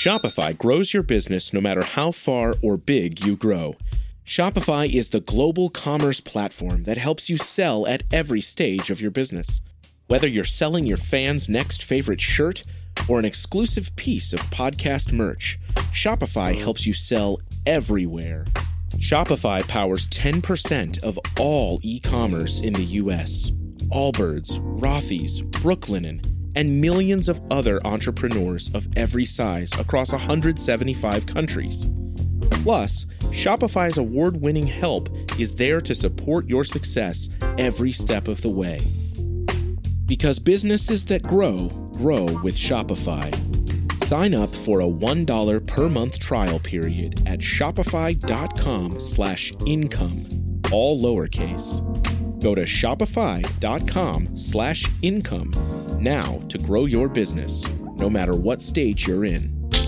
Shopify grows your business no matter how far or big you grow. Shopify is the global commerce platform that helps you sell at every stage of your business. Whether you're selling your fans' next favorite shirt or an exclusive piece of podcast merch, Shopify helps you sell everywhere. Shopify powers 10% of all e-commerce in the U.S. Allbirds, Rothy's, Brooklinen, and millions of other entrepreneurs of every size across 175 countries. Plus, Shopify's award-winning help is there to support your success every step of the way. Because businesses that grow, grow with Shopify. Sign up for a $1 per month trial period at shopify.com/income, all lowercase. Go to shopify.com/income now to grow your business, no matter what stage you're in.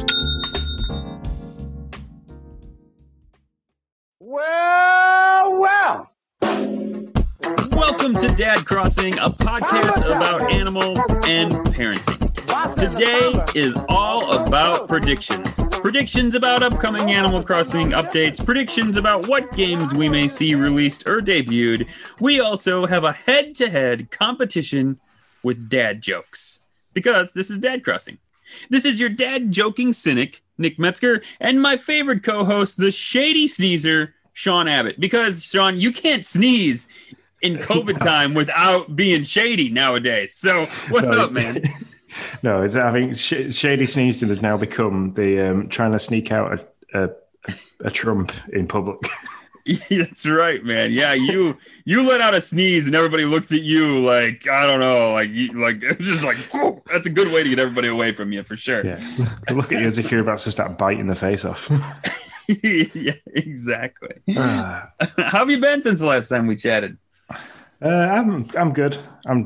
Well. Welcome to Dad Crossing, a podcast about animals and parenting. Today is all about predictions. Predictions about upcoming Animal Crossing updates, predictions about what games we may see released or debuted. We also have a head-to-head competition with dad jokes, because this is Dad Crossing. This is your dad joking cynic, Nick Metzger, and my favorite co-host, the shady sneezer, Sean Abbott. Because, Sean, you can't sneeze in COVID time without being shady nowadays. So what's up, man? No, I think shady sneezing has now become the trying to sneak out a Trump in public. That's right, man. Yeah, you let out a sneeze and everybody looks at you like, I don't know, like it's just like, whew, that's a good way to get everybody away from you for sure. Yeah, they look at you as if you're about to start biting the face off. Yeah, exactly. How have you been since the last time we chatted? I'm good. I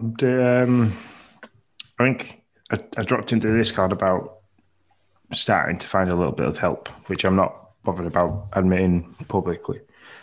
think I dropped into Discord about starting to find a little bit of help, which I'm not bothered about admitting publicly.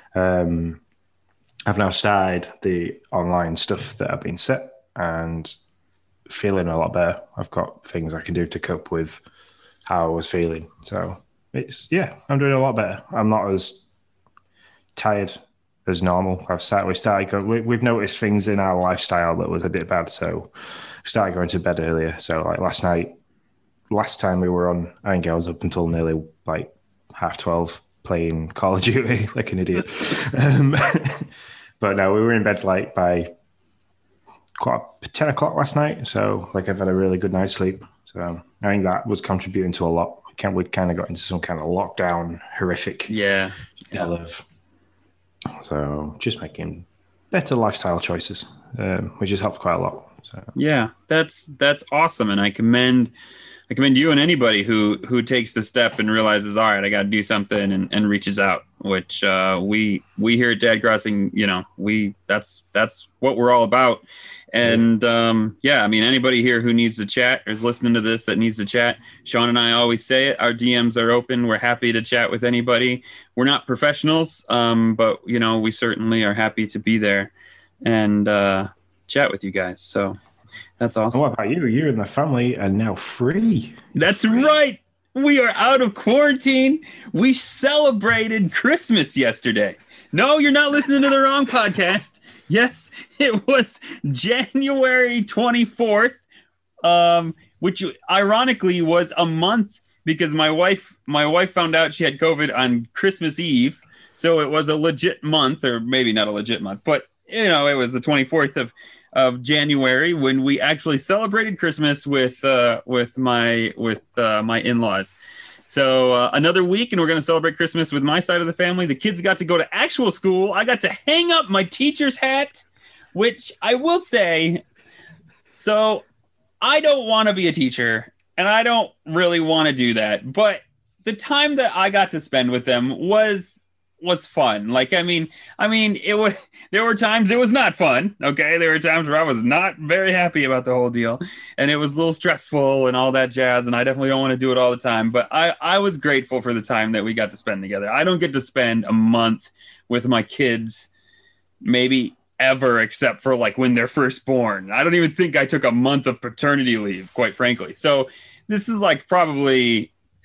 I've now started the online stuff that I've been set and feeling a lot better. I've got things I can do to cope with how I was feeling. So I'm doing a lot better. I'm not as tired as normal. We've noticed things in our lifestyle that was a bit bad. So we started going to bed earlier. So like last time we were on, I think I was up until nearly like 12:30 playing Call of Duty like an idiot. But no, we were in bed like by 10 o'clock last night. So like I've had a really good night's sleep. So I think that was contributing to a lot. We kind of got into some kind of lockdown horrific of. So just making better lifestyle choices, which has helped quite a lot. So yeah, that's awesome, and I commend you and anybody who takes the step and realizes, all right, I got to do something and reaches out. Which we here at Dad Crossing, that's what we're all about. And I mean, anybody here who needs to chat or is listening to this that needs to chat, Sean and I always say it. Our DMs are open. We're happy to chat with anybody. We're not professionals, but we certainly are happy to be there and chat with you guys. So that's awesome. What about you? You and the family are now free. That's right. We are out of quarantine. We celebrated Christmas yesterday. No, you're not listening to the wrong podcast. Yes, it was January 24th, which ironically was a month because my wife found out she had COVID on Christmas Eve. So it was a legit month, or maybe not a legit month, but it was the 24th of January when we actually celebrated Christmas with my in-laws. So another week, and we're going to celebrate Christmas with my side of the family. The kids got to go to actual school. I got to hang up my teacher's hat, which I will say, so I don't want to be a teacher, and I don't really want to do that. But the time that I got to spend with them was fun. Like, I mean, there were times it was not fun. Okay. There were times where I was not very happy about the whole deal and it was a little stressful and all that jazz. And I definitely don't want to do it all the time, but I was grateful for the time that we got to spend together. I don't get to spend a month with my kids, maybe ever, except for like when they're first born. I don't even think I took a month of paternity leave, quite frankly. So this is like probably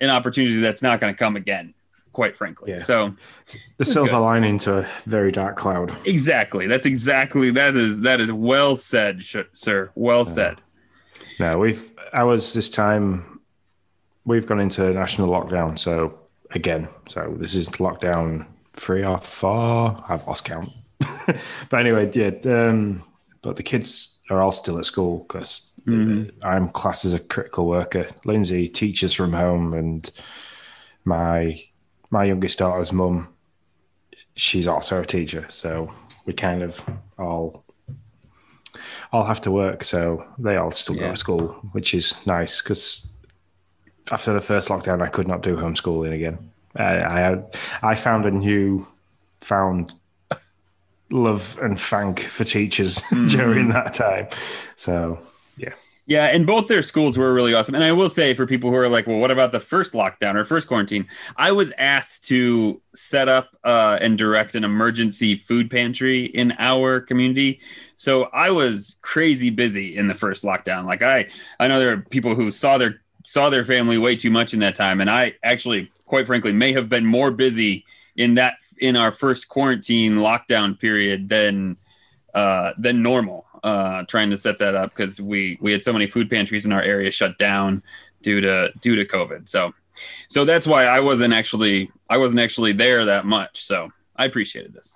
an opportunity that's not going to come again, quite frankly. Yeah. So the silver lining to a very dark cloud. Exactly. That is well said, sir. Well said. No, this time we've gone into national lockdown. So this is lockdown 3 or 4. I've lost count. But anyway, but the kids are all still at school because I'm classed as a critical worker. Lindsay teaches from home, and my youngest daughter's mum, she's also a teacher. So we kind of all have to work. So they all still go to school, which is nice because after the first lockdown, I could not do homeschooling again. I found a newfound love and thank for teachers during that time. So, yeah. Yeah, and both their schools were really awesome. And I will say, for people who are like, well, what about the first lockdown or first quarantine? I was asked to set up and direct an emergency food pantry in our community. So I was crazy busy in the first lockdown. Like I know there are people who saw their family way too much in that time. And I actually, quite frankly, may have been more busy in our first quarantine lockdown period than normal, trying to set that up because we had so many food pantries in our area shut down due to COVID. So that's why I wasn't actually there that much. So I appreciated this.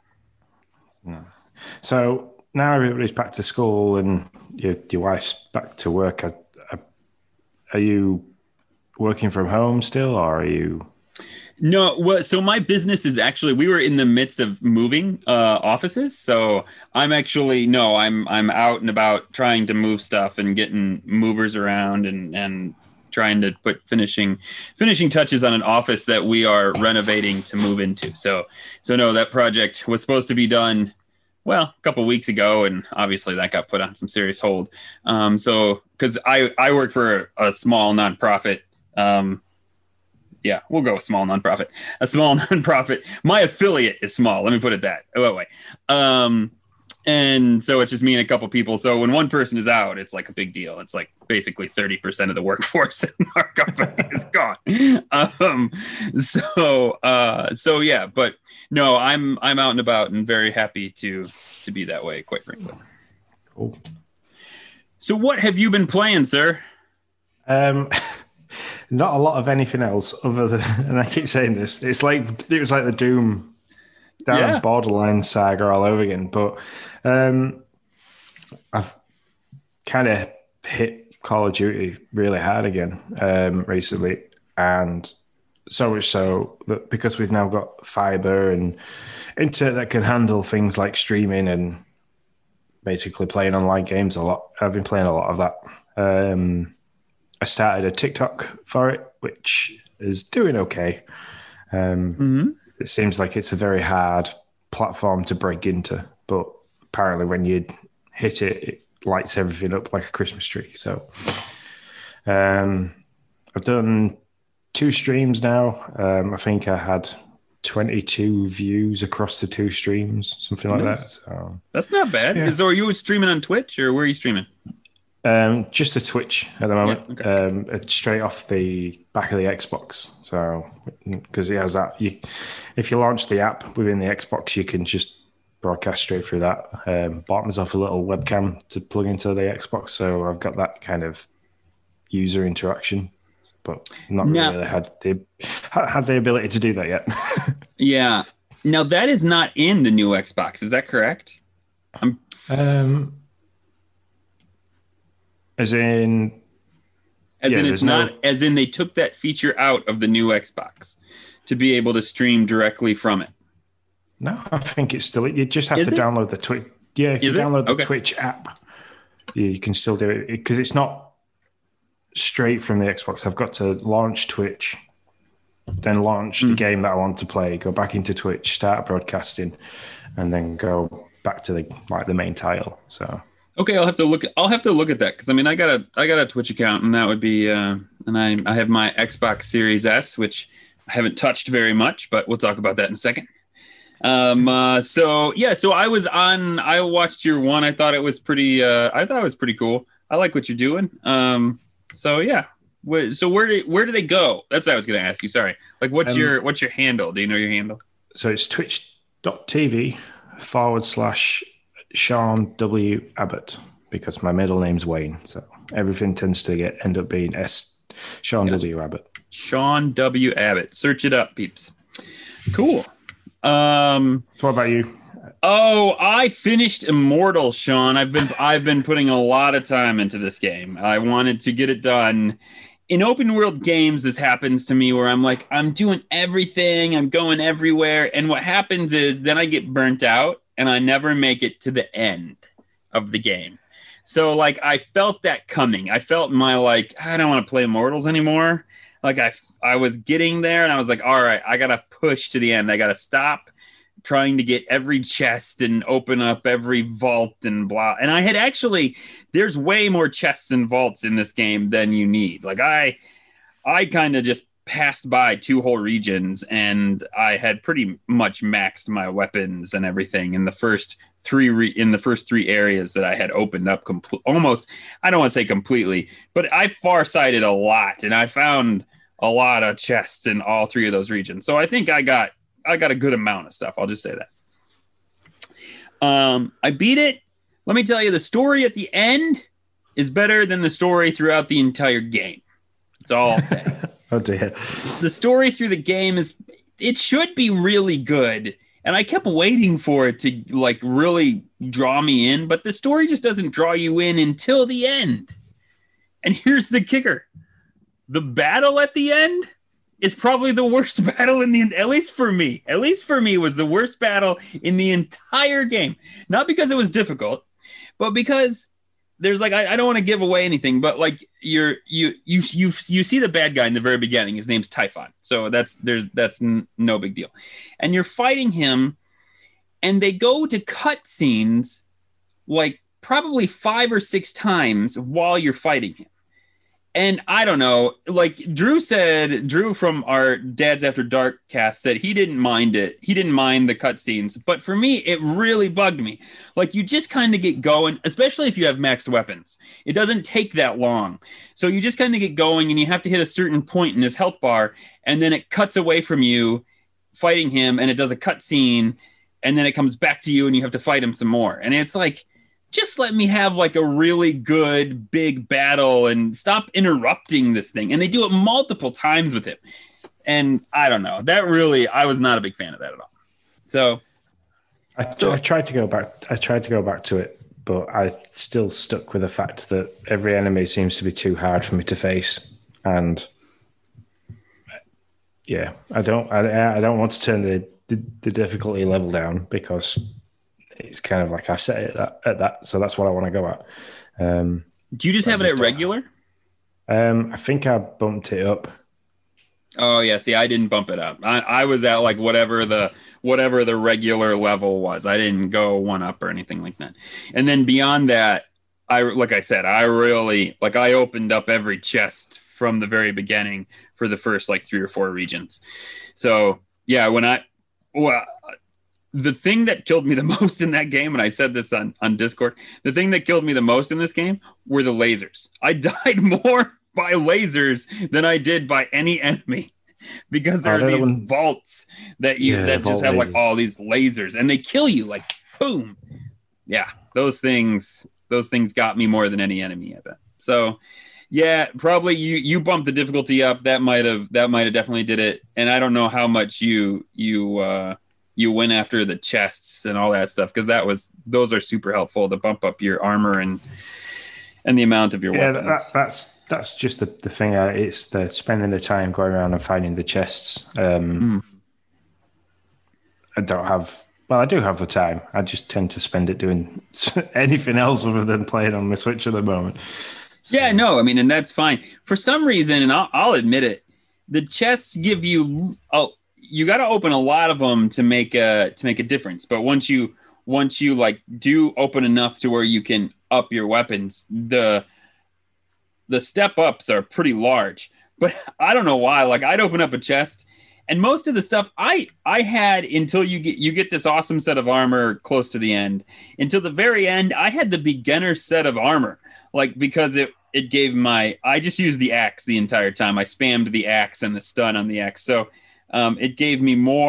So now everybody's back to school and your wife's back to work. Are you working from home still, or are you? No, well, so my business is actually, we were in the midst of moving offices. So I'm out and about trying to move stuff and getting movers around and trying to put finishing touches on an office that we are renovating to move into. So no, that project was supposed to be done, well, a couple of weeks ago, and obviously that got put on some serious hold. So because I work for a small nonprofit. Yeah, we'll go with small nonprofit. A small nonprofit. My affiliate is small. Let me put it that way. And so it's just me and a couple people. So when one person is out, it's like a big deal. It's like basically 30% of the workforce in our company is gone. So yeah, but no, I'm out and about and very happy to be that way, quite frankly. Cool. So what have you been playing, sir? Not a lot of anything else other than, and I keep saying this, it was like the Doom Borderlands saga all over again. But I've kind of hit Call of Duty really hard again recently, and so much so that because we've now got fiber and internet that can handle things like streaming and basically playing online games a lot. I've been playing a lot of that. I started a TikTok for it, which is doing okay. It seems like it's a very hard platform to break into, but apparently when you hit it, it lights everything up like a Christmas tree. So I've done 2 streams now. I think I had 22 views across the 2 streams, something like that. So, that's not bad. Yeah. So are you streaming on Twitch, or where are you streaming? Just a Twitch at the moment. Yeah, okay. It's straight off the back of the Xbox. So, because it has that, if you launch the app within the Xbox, you can just broadcast straight through that. Bought myself a little webcam to plug into the Xbox, so I've got that kind of user interaction, but not really had the ability to do that yet. Yeah. Now that is not in the new Xbox. Is that correct? As in it's not, as in they took that feature out of the new Xbox to be able to stream directly from it. No, I think it's still, you just have to download the Twitch. Yeah, if you download the Twitch app, you can still do it because it's not straight from the Xbox. I've got to launch Twitch, then launch the game that I want to play, go back into Twitch, start broadcasting, and then go back to the main title. So. Okay, I'll have to look at that because I mean I got a Twitch account, and that would be and I have my Xbox Series S, which I haven't touched very much, but we'll talk about that in a second. So I watched your one. I thought it was pretty cool. I like what you're doing. So yeah, So where do they go? That's what I was going to ask you. Sorry. Like, what's your handle? Do you know your handle? So it's twitch.tv/Sean W. Abbott, because my middle name's Wayne. So everything tends to end up being Sean W. Abbott. Sean W. Abbott. Search it up, peeps. Cool. So what about you? Oh, I finished Immortal, Sean. I've been putting a lot of time into this game. I wanted to get it done. In open world games, this happens to me where I'm like, I'm doing everything, I'm going everywhere, and what happens is then I get burnt out and I never make it to the end of the game. So like I felt that coming. I felt I don't want to play Immortals anymore. Like I was getting there and I was like, all right, I gotta push to the end. I gotta stop trying to get every chest and open up every vault and blah. And I had there's way more chests and vaults in this game than you need. Like I kind of just passed by 2 whole regions and I had pretty much maxed my weapons and everything in the first 3 areas that I had opened up almost. I don't want to say completely, but I farsighted a lot and I found a lot of chests in all 3 of those regions. So I think I got a good amount of stuff. I'll just say that. I beat it. Let me tell you, the story at the end is better than the story throughout the entire game. That's all I'll say. Oh dear. The story through the game it should be really good. And I kept waiting for it to like really draw me in, but the story just doesn't draw you in until the end. And here's the kicker. The battle at the end is probably the worst battle at least for me. At least for me, was the worst battle in the entire game. Not because it was difficult, but because there's like I don't want to give away anything, but like you see the bad guy in the very beginning. His name's Typhon, so that's no big deal. And you're fighting him, and they go to cutscenes like probably 5 or 6 times while you're fighting him. And I don't know, like Drew from our Dads After Dark cast said he didn't mind it. He didn't mind the cutscenes. But for me, it really bugged me. Like you just kind of get going, especially if you have maxed weapons. It doesn't take that long. So you just kind of get going and you have to hit a certain point in his health bar. And then it cuts away from you fighting him and it does a cutscene. And then it comes back to you and you have to fight him some more. And it's like, just let me have like a really good big battle and stop interrupting this thing. And they do it multiple times with it. And I don't know, I was not a big fan of that at all. So I tried to go back to it, but I still stuck with the fact that every enemy seems to be too hard for me to face. And yeah, I don't want to turn the difficulty level down because it's kind of like I've set it at that, so that's what I want to go at. Do you just have it at regular? I think I bumped it up. Oh yeah, see, I didn't bump it up. I was at like whatever the regular level was. I didn't go 1 up or anything like that. And then beyond that, I really I opened up every chest from the very beginning for the first like 3 or 4 regions. So yeah, the thing that killed me the most in that game, and I said this on Discord, the thing that killed me the most in this game were the lasers. I died more by lasers than I did by any enemy because there are these vaults that just have like all these lasers and they kill you like boom. Yeah, those things got me more than any enemy, I bet. So yeah, probably you bumped the difficulty up. That might have definitely did it. And I don't know how much you went after the chests and all that stuff, because those are super helpful to bump up your armor and the amount of your weapons. That's just the thing. It's the spending the time going around and finding the chests. I do have the time. I just tend to spend it doing anything else other than playing on my Switch at the moment. So. Yeah, no, I mean, and that's fine. For some reason, and I'll admit it, the chests give you you got to open a lot of them to make a difference. But once you like do open enough to where you can up your weapons, the step ups are pretty large. But I don't know why. Like I'd open up a chest, and most of the stuff I had until you get this awesome set of armor close to the end. Until the very end, I had the beginner set of armor, like because it gave I just used the axe the entire time. I spammed the axe and the stun on the axe. So it gave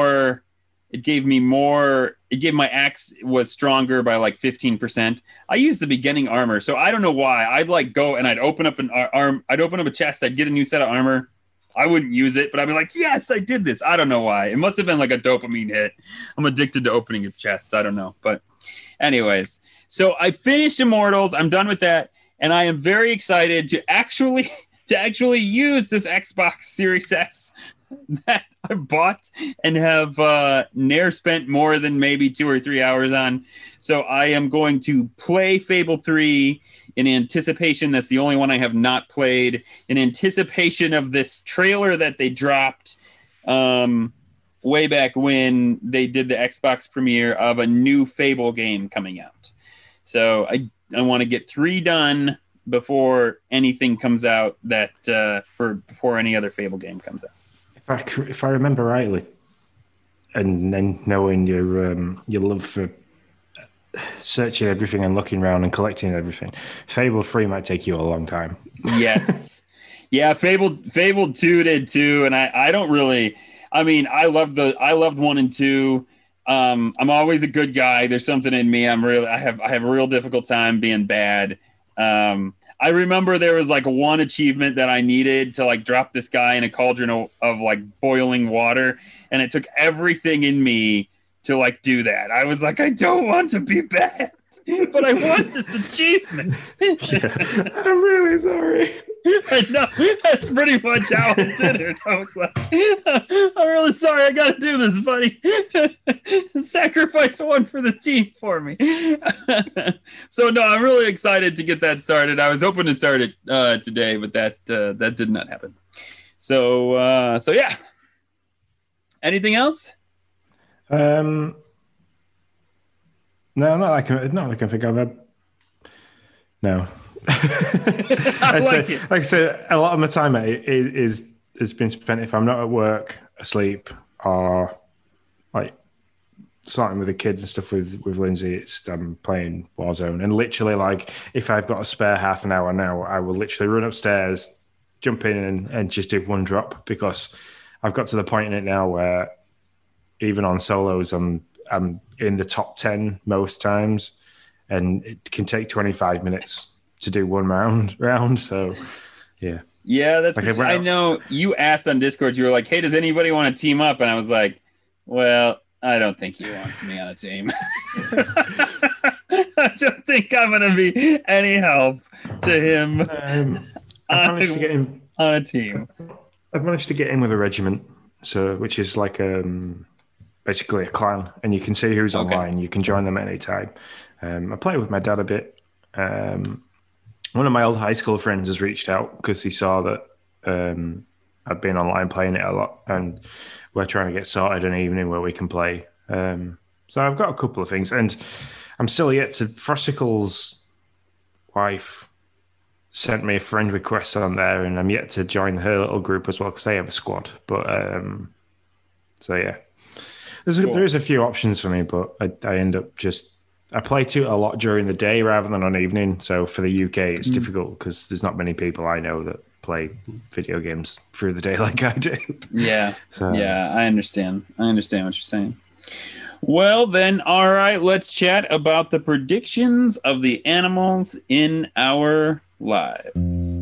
my axe was stronger by like 15%. I used the beginning armor, so I don't know why. I'd like go and I'd open up I'd open up a chest, I'd get a new set of armor. I wouldn't use it, but I'd be like, yes, I did this. I don't know why. It must have been like a dopamine hit. I'm addicted to opening of chests. I don't know. But anyways, so I finished Immortals. I'm done with that. And I am very excited to actually use this Xbox Series S that I bought and have ne'er spent more than maybe 2 or 3 hours on. So I am going to play Fable 3 in anticipation. That's the only one I have not played. In anticipation of this trailer that they dropped way back when they did the Xbox premiere of a new Fable game coming out. So I want to get 3 done before anything comes out that before any other Fable game comes out. If I remember rightly, and then knowing your love for searching everything and looking around and collecting everything, Fable 3 might take you a long time. Yes. Yeah, Fable 2 did too, and I don't really. I mean, I loved 1 and 2. I'm always a good guy. There's something in me. I have a real difficult time being bad. I remember there was like one achievement that I needed to like drop this guy in a cauldron of like boiling water, and it took everything in me to like do that. I was like, I don't want to be bad, but I want this achievement. Yeah. I'm really sorry. I know, that's pretty much how I did it. I was like, I'm really sorry, I gotta do this, buddy. Sacrifice one for the team for me. So no, I'm really excited to get that started. I was hoping to start it today, but that did not happen. So yeah. Anything else? No, not that I can think of. No. Like I said, a lot of my time has been spent if I'm not at work, asleep, or like starting with the kids and stuff with Lindsay. I'm playing Warzone, and literally, like, if I've got a spare half an hour now, I will literally run upstairs, jump in, and just do one drop, because I've got to the point in it now where even on solos, I'm in the top 10 most times, and it can take 25 minutes to do one round. So, yeah. Yeah, that's like I know you asked on Discord, you were like, hey, does anybody want to team up? And I was like, well, I don't think he wants me on a team. I don't think I'm going to be any help to him. I've managed to get him on a team. I've managed to get in with a regiment, which is like basically a clan, and you can see who's online. You can join them at any time. I play with my dad a bit. One of my old high school friends has reached out because he saw that I've been online playing it a lot, and we're trying to get sorted an evening where we can play. So I've got a couple of things, and I'm still yet to. Frosticle's wife sent me a friend request on there, and I'm yet to join her little group as well because they have a squad. But so yeah, there is a few options for me, but I end up just. I play a lot during the day rather than on evening. So for the UK, it's difficult because there's not many people I know that play video games through the day like I do. Yeah. Yeah, I understand. I understand what you're saying. Well, then, all right, let's chat about the predictions of the animals in our lives.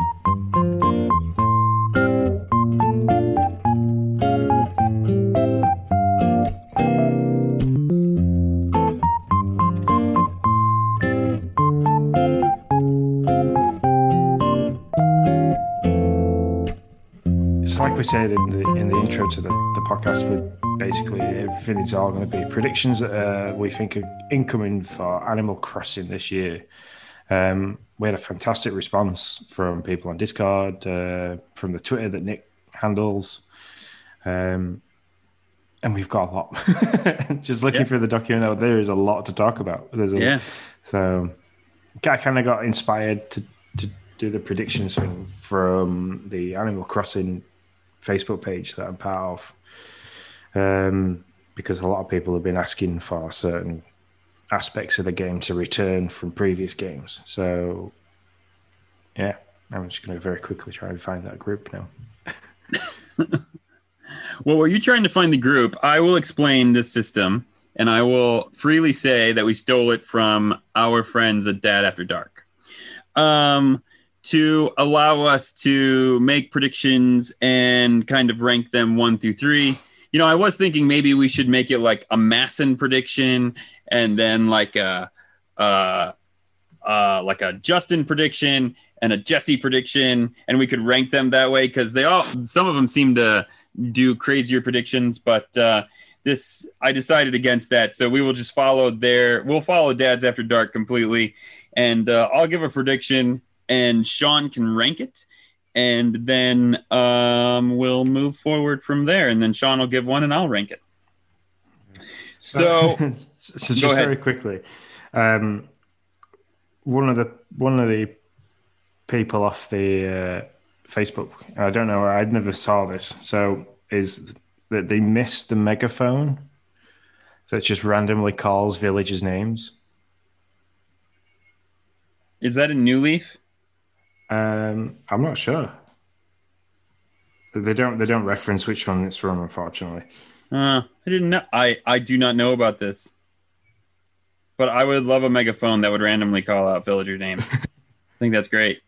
Like we said in the intro to the podcast, but basically everything is all going to be predictions that we think are incoming for Animal Crossing this year. We had a fantastic response from people on Discord, from the Twitter that Nick handles, and we've got a lot. Just looking through the document, there is a lot to talk about. So I kind of got inspired to do the predictions thing from the Animal Crossing Facebook page that I'm part of, because a lot of people have been asking for certain aspects of the game to return from previous games. So Yeah, I'm just going to very quickly try and find that group now. Well, while you're trying to find the group, I will explain this system, and I will freely say that we stole it from our friends at Dad After Dark. To allow us to make predictions and kind of rank them 1 through 3. You know, I was thinking maybe we should make it like a Masson prediction and then like a Justin prediction and a Jesse prediction, and we could rank them that way because some of them seem to do crazier predictions, but I decided against that. So we will just we'll follow Dad's After Dark completely, and I'll give a prediction and Sean can rank it, and then we'll move forward from there, and then Sean will give one and I'll rank it. So just very quickly, one of the people off the Facebook, I don't know, I never saw this, so is that they missed the megaphone that just randomly calls villagers' names. Is that a New Leaf? I'm not sure. They don't reference which one it's from, unfortunately. I didn't know. I do not know about this. But I would love a megaphone that would randomly call out villager names. I think that's great.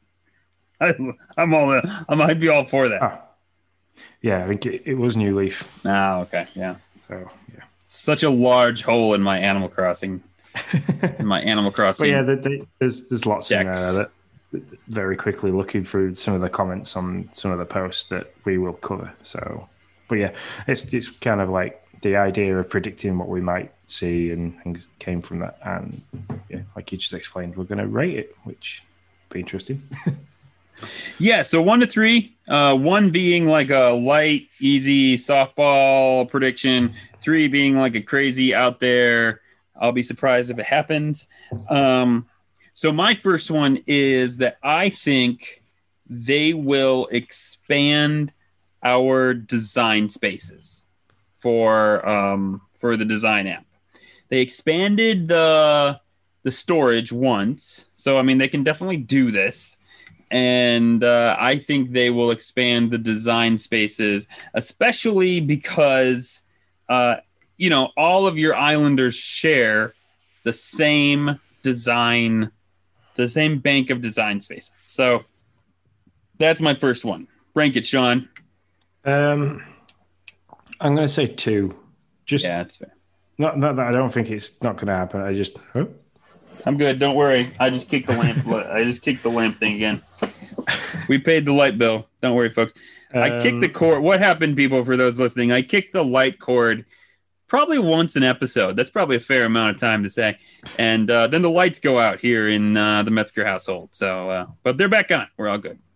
I'd be all for that. Oh. Yeah, I think it was New Leaf. Oh, okay, yeah. So yeah, such a large hole in my Animal Crossing. But yeah, there's lots in there that very quickly looking through some of the comments on some of the posts that we will cover. So, but yeah, it's kind of like the idea of predicting what we might see and things came from that. And yeah, like you just explained, we're going to rate it, which will be interesting. Yeah, so 1 to 3, 1 being like a light, easy softball prediction, 3 being like a crazy out there, I'll be surprised if it happens. So my first one is that I think they will expand our design spaces for the design app. They expanded the storage once, so I mean they can definitely do this. And I think they will expand the design spaces, especially because, all of your islanders share the same design, the same bank of design spaces. So that's my first one. Rank it, Sean. I'm going to say 2. Yeah, that's fair. Not that I don't think it's not going to happen. I'm good. Don't worry. I just kicked the lamp. I just kicked the lamp thing again. We paid the light bill. Don't worry, folks. I kicked the cord. What happened, people, for those listening? I kicked the light cord probably once an episode. That's probably a fair amount of time to say. And then the lights go out here in the Metzger household. So, but they're back on. We're all good.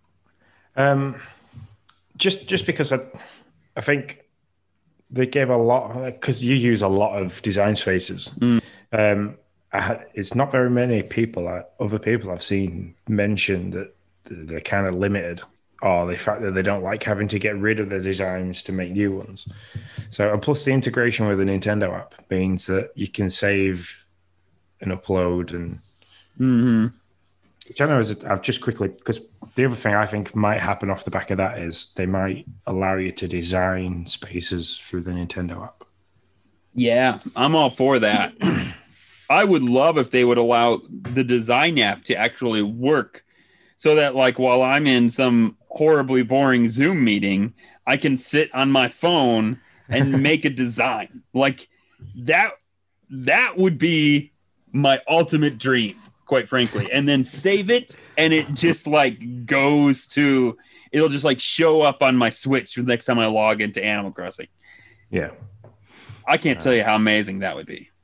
Just because I think they gave a lot, because you use a lot of design spaces. It's not very many people, other people I've seen mention that they're kind of limited, or the fact that they don't like having to get rid of the designs to make new ones. So, and plus the integration with the Nintendo app means that you can save and upload and which I know I've just quickly, because the other thing I think might happen off the back of that is they might allow you to design spaces through the Nintendo app. Yeah, I'm all for that. I would love if they would allow the design app to actually work so that, like, while I'm in some horribly boring Zoom meeting, I can sit on my phone and make a design. Like, that would be my ultimate dream, quite frankly. And then save it, and it just, like, goes to... It'll just, like, show up on my Switch the next time I log into Animal Crossing. Yeah. I can't tell you how amazing that would be.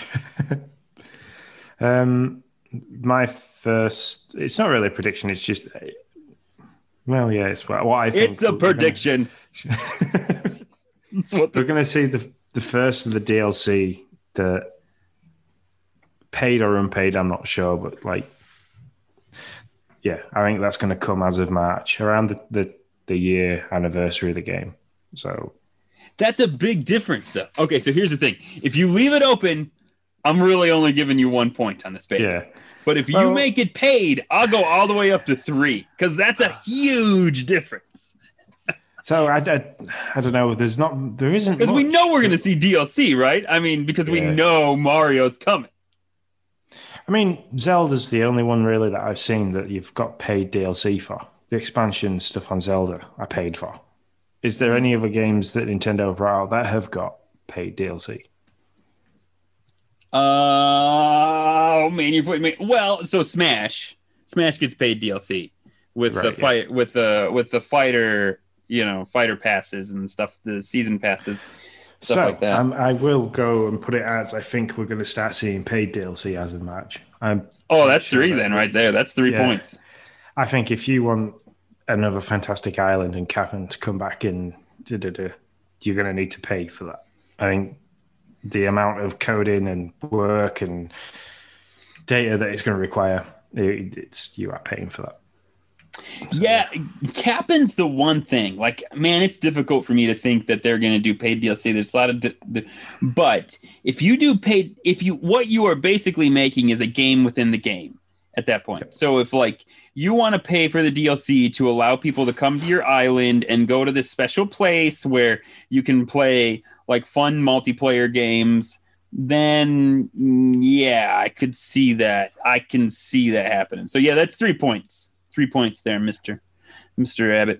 My first, it's not really a prediction. It's just, well, yeah, it's what I think. It's a prediction. We're going to see the first of the DLC that paid or unpaid, I'm not sure, but like, yeah, I think that's going to come as of March, around the year anniversary of the game. So that's a big difference, though. Okay, so here's the thing: if you leave it open, I'm really only giving you 1 point on this paper. Yeah. But if you make it paid, I'll go all the way up to 3 because that's a huge difference. So I don't know. There isn't because we know we're going to see DLC, right? I mean, because we know Mario's coming. I mean, Zelda's the only one really that I've seen that you've got paid DLC for. The expansion stuff on Zelda, I paid for. Is there any other games that Nintendo brought out that have got paid DLC? Oh man, you're putting me. Well, so Smash gets paid DLC with the fight with the fighter, fighter passes and stuff, the season passes, stuff like that. I will go and put it as I think we're going to start seeing paid DLC as of March. That's 3 then, right there. That's 3 points. I think if you want another Fantastic Island and Captain to come back in, you're going to need to pay for that. I think the amount of coding and work and data that it's going to require, you are paying for that. So, yeah, Captain's the one thing. Like, man, it's difficult for me to think that they're going to do paid DLC. There's a lot of, but if you do paid, what you are basically making is a game within the game at that point. So if you want to pay for the DLC to allow people to come to your island and go to this special place where you can play fun multiplayer games, then I could see that. I can see that happening. So that's 3 points. 3 points there, Mr. Abbott.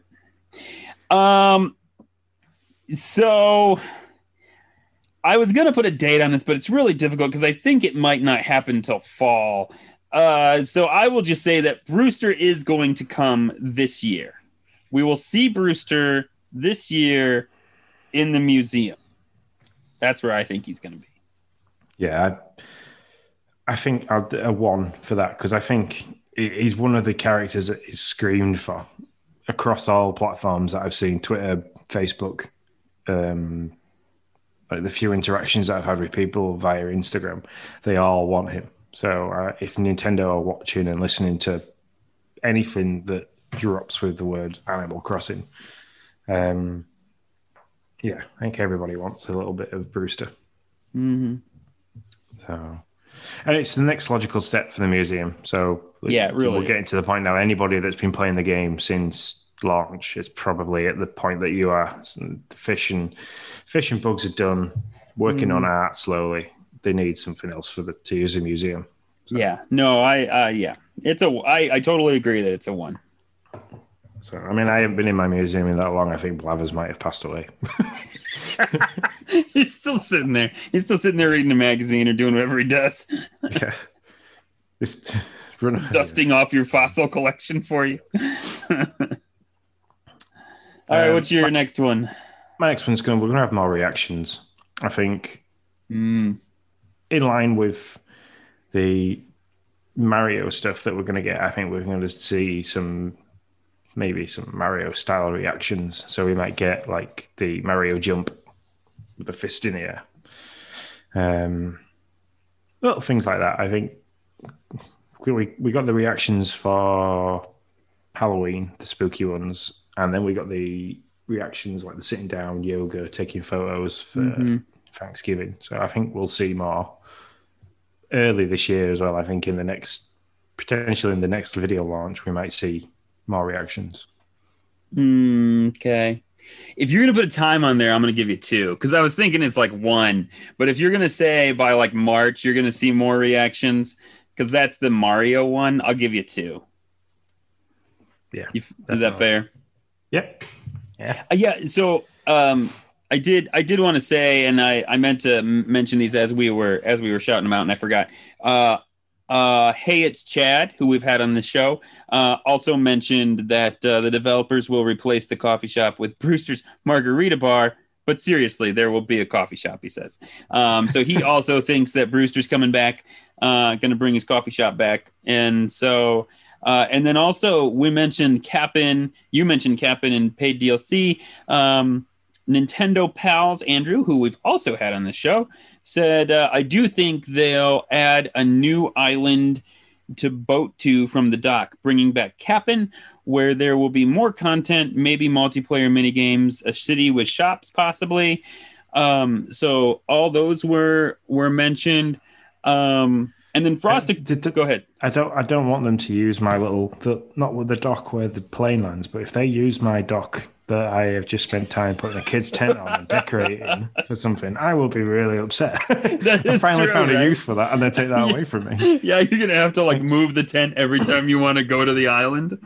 So I was going to put a date on this, but it's really difficult because I think it might not happen until fall. So I will just say that Brewster is going to come this year. We will see Brewster this year in the museum. That's where I think he's going to be. Yeah, I think I'll do a 1 for that because I think he's one of the characters that is screamed for across all platforms that I've seen, Twitter, Facebook, the few interactions that I've had with people via Instagram, they all want him. So if Nintendo are watching and listening to anything that drops with the word Animal Crossing, I think everybody wants a little bit of Brewster. Mm-hmm. So, and it's the next logical step for the museum. So really, we're getting to the point now. Anybody that's been playing the game since launch is probably at the point that you are. Fish and Bugs are done, working on art slowly. They need something else to use a museum. So. Yeah, no, it's I totally agree that it's a 1. So, I mean, I haven't been in my museum in that long. I think Blathers might have passed away. He's still sitting there. He's still sitting there reading a magazine or doing whatever he does. Yeah. Dusting off your fossil collection for you. All right, what's your next one? My next one's we're going to have more reactions. I think in line with the Mario stuff that we're going to get, I think we're going to see maybe some Mario style reactions. So we might get the Mario jump with the fist in the air. Little things like that. I think we got the reactions for Halloween, the spooky ones, and then we got the reactions like the sitting down, yoga, taking photos for Thanksgiving. So I think we'll see more early this year as well. I think potentially in the next video launch, we might see more reactions. Okay. If you're going to put a time on there, I'm going to give you 2 because I was thinking it's 1. But if you're going to say by March, you're going to see more reactions because that's the Mario one, I'll give you 2. Yeah. Is that fair? Yep. Yeah. So I did want to say, and I meant to mention these as we were shouting them out, and I forgot. Hey, it's Chad, who we've had on the show, also mentioned that the developers will replace the coffee shop with Brewster's Margarita Bar. But seriously, there will be a coffee shop, he says. So he also thinks that Brewster's coming back, going to bring his coffee shop back. And so, and then also we mentioned Cap'n. You mentioned Cap'n in paid DLC. Nintendo Pals, Andrew, who we've also had on the show, said, I do think they'll add a new island to boat to from the dock, bringing back Cap'n, where there will be more content, maybe multiplayer minigames, a city with shops possibly. So all those were mentioned. And And then Frosted. Go ahead. I don't want them to use my not with the dock where the plane lands, but if they use my dock that I have just spent time putting a kid's tent on and decorating for something, I will be really upset. I finally found a use for that, and they take that away from me. Yeah, you're gonna have to like move the tent every time you want to go to the island.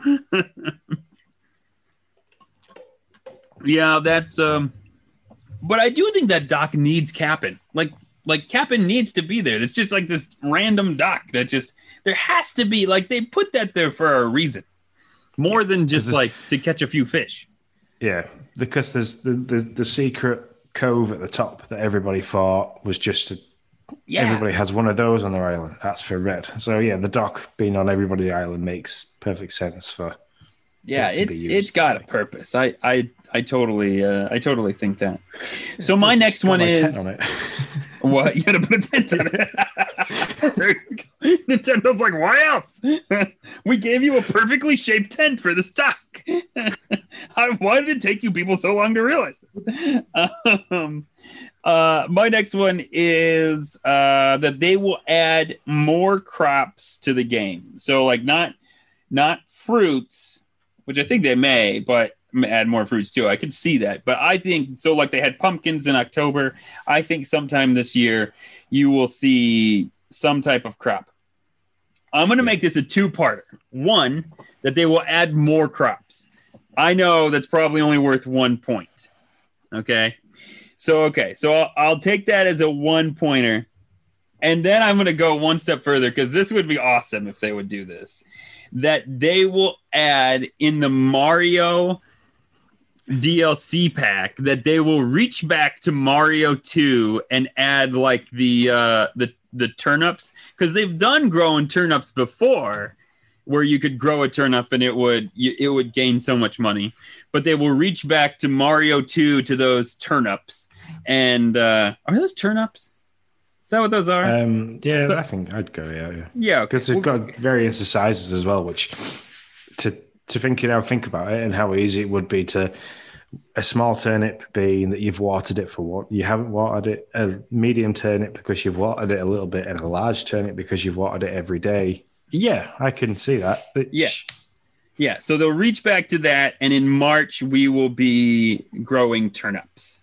Yeah, that's but I do think that dock needs capping. Like capping needs to be there. It's just like this random dock that just there has to be, like, they put that there for a reason. More than just like to catch a few fish. Yeah, because there's the secret cove at the top that everybody thought was just everybody has one of those on their island. That's for red. So yeah, the dock being on everybody's island makes perfect sense for. Yeah, it's got a purpose. I totally think that. So my next one is on it. What? You gotta put a tent on it. Nintendo's like, why else? We gave you a perfectly shaped tent for the stock. Why did it take you people so long to realize this? My next one is that they will add more crops to the game. So like not fruits, which I think they may, but add more fruits too. I could see that, but I think so. Like they had pumpkins in October. I think sometime this year you will see some type of crop. I'm going to make this a two-parter. One, that they will add more crops. I know that's probably only worth 1 point. Okay. So I'll take that as a 1 pointer. And then I'm going to go one step further because this would be awesome if they would do this. That they will add in the Mario DLC pack, that they will reach back to Mario 2 and add like the turnips, because they've done growing turnips before where you could grow a turnip and it would gain so much money, but they will reach back to Mario 2 to those turnips. And are those turnips? Is that what those are? Yeah, I think I'd go. Yeah. Because they've got various sizes as well, which to think about it and how easy it would be to a small turnip being that you've watered it for what you haven't watered it, a medium turnip because you've watered it a little bit, and a large turnip because you've watered it every day. Yeah, I can see that. Yeah. So they'll reach back to that, and in March we will be growing turnips.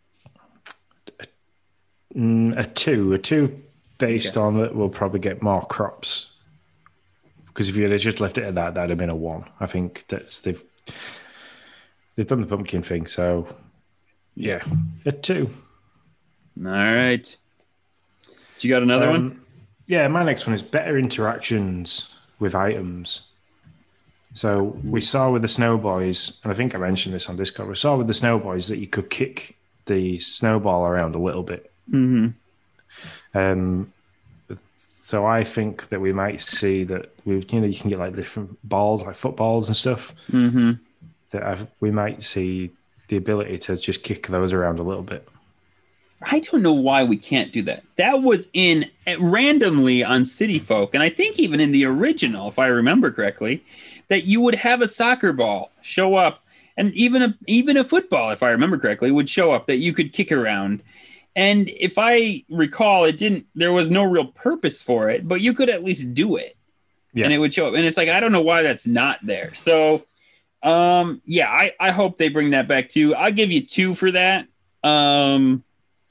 A two based on that will probably get more crops, because if you had just left it at that, that'd have been a 1. I think they've done the pumpkin thing, so yeah, a 2. All right. You got another one? Yeah, my next one is better interactions with items. So we saw with the Snow Boys, and I think I mentioned this on Discord, we saw with the Snow Boys that you could kick the snowball around a little bit. Mm-hmm. So I think that we might see that you can get like different balls, like footballs and stuff. Mm-hmm. That we might see the ability to just kick those around a little bit. I don't know why we can't do that. That was in randomly on City Folk, and I think even in the original, if I remember correctly, that you would have a soccer ball show up, and even a football, if I remember correctly, would show up that you could kick around. And if I recall, there was no real purpose for it, but you could at least do it. Yeah. And it would show up. And it's like, I don't know why that's not there. So, I hope they bring that back too. I'll give you 2 for that. I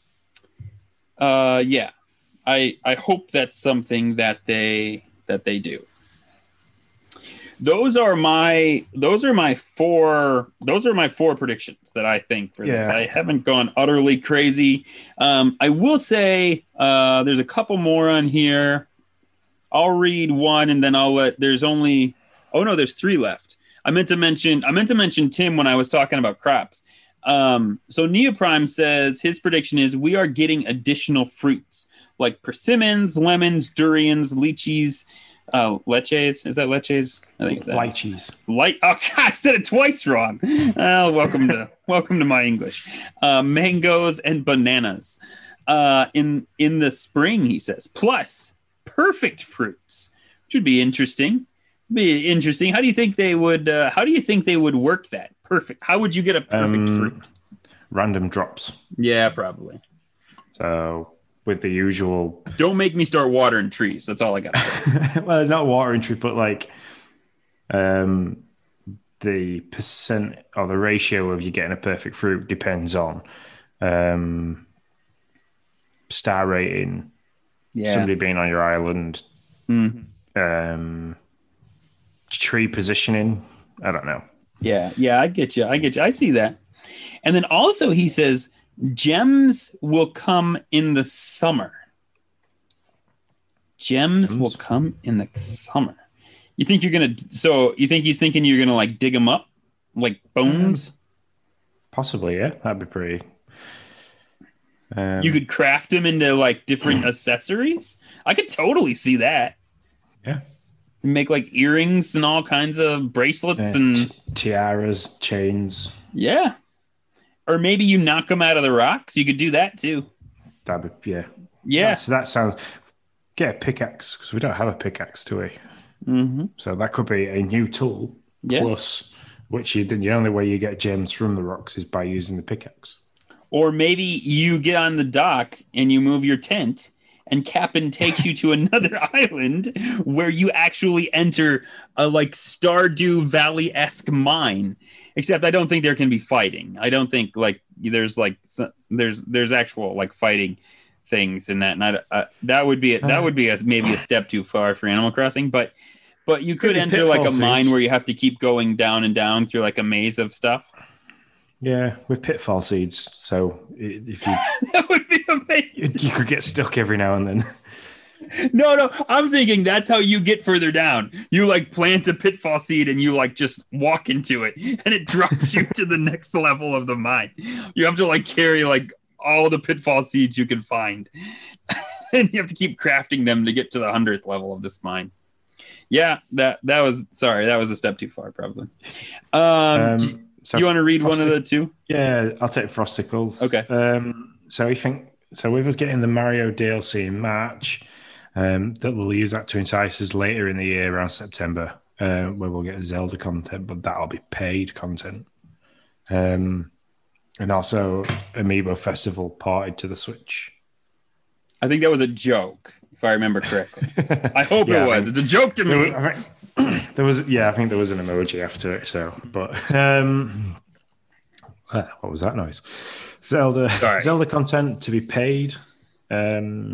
hope that's something that they do. Those are my 4 predictions that I think for this. I haven't gone utterly crazy. I will say there's a couple more on here. I'll read one and then there's 3 left. I meant to mention Tim when I was talking about crops. So Neoprime says his prediction is we are getting additional fruits like persimmons, lemons, durians, lychees, leches. Is that leches? I think it's that. Lychees. Oh God, I said it twice wrong. Welcome to my English. Mangoes and bananas. In the spring, he says. Plus perfect fruits, which would be interesting. How do you think they would? Work that perfect? How would you get a perfect fruit? Random drops. Yeah, probably. So with the usual. Don't make me start watering trees. That's all I got to say. Well, not watering trees, but like the percent or the ratio of you getting a perfect fruit depends on star rating, somebody being on your island, tree positioning. I don't know. Yeah, I get you. I see that. And then also he says gems will come in the summer. Gems will come in the summer. You think you're going to, so you think he's thinking you're going to like dig them up like bones? Possibly, yeah. That'd be pretty. You could craft them into like different accessories. I could totally see that. Yeah. Make like earrings and all kinds of bracelets and tiaras, chains. Yeah. Or maybe you knock them out of the rocks. You could do that too. That'd be, yeah. Yeah. So that sounds. Get a pickaxe because we don't have a pickaxe, do we? Mm-hmm. So that could be a new tool. Yeah. Plus, which the only way you get gems from the rocks is by using the pickaxe. Or maybe you get on the dock and you move your tent and Captain takes you to another island where you actually enter a like Stardew Valley-esque mine. Except I don't think there can be fighting. I don't think like there's actual like fighting things in that. And that would be maybe a step too far for Animal Crossing, but you could enter like a mine where you have to keep going down and down through like a maze of stuff. Yeah, with pitfall seeds. So if you that would be amazing. You could get stuck every now and then. No, I'm thinking that's how you get further down. You like plant a pitfall seed and you like just walk into it and it drops you to the next level of the mine. You have to like carry like all the pitfall seeds you can find. And you have to keep crafting them to get to the 100th level of this mine. Yeah, that was a step too far probably. Do you want to read one of the two? Yeah, I'll take Frosticles. Okay. So with us getting the Mario DLC in March, that we'll use that to entice us later in the year around September, where we'll get Zelda content, but that'll be paid content. And also Amiibo Festival ported to the Switch. I think that was a joke, if I remember correctly. I hope it was. It's a joke to me. I think there was an emoji after it. So, but what was that noise? Zelda content to be paid. I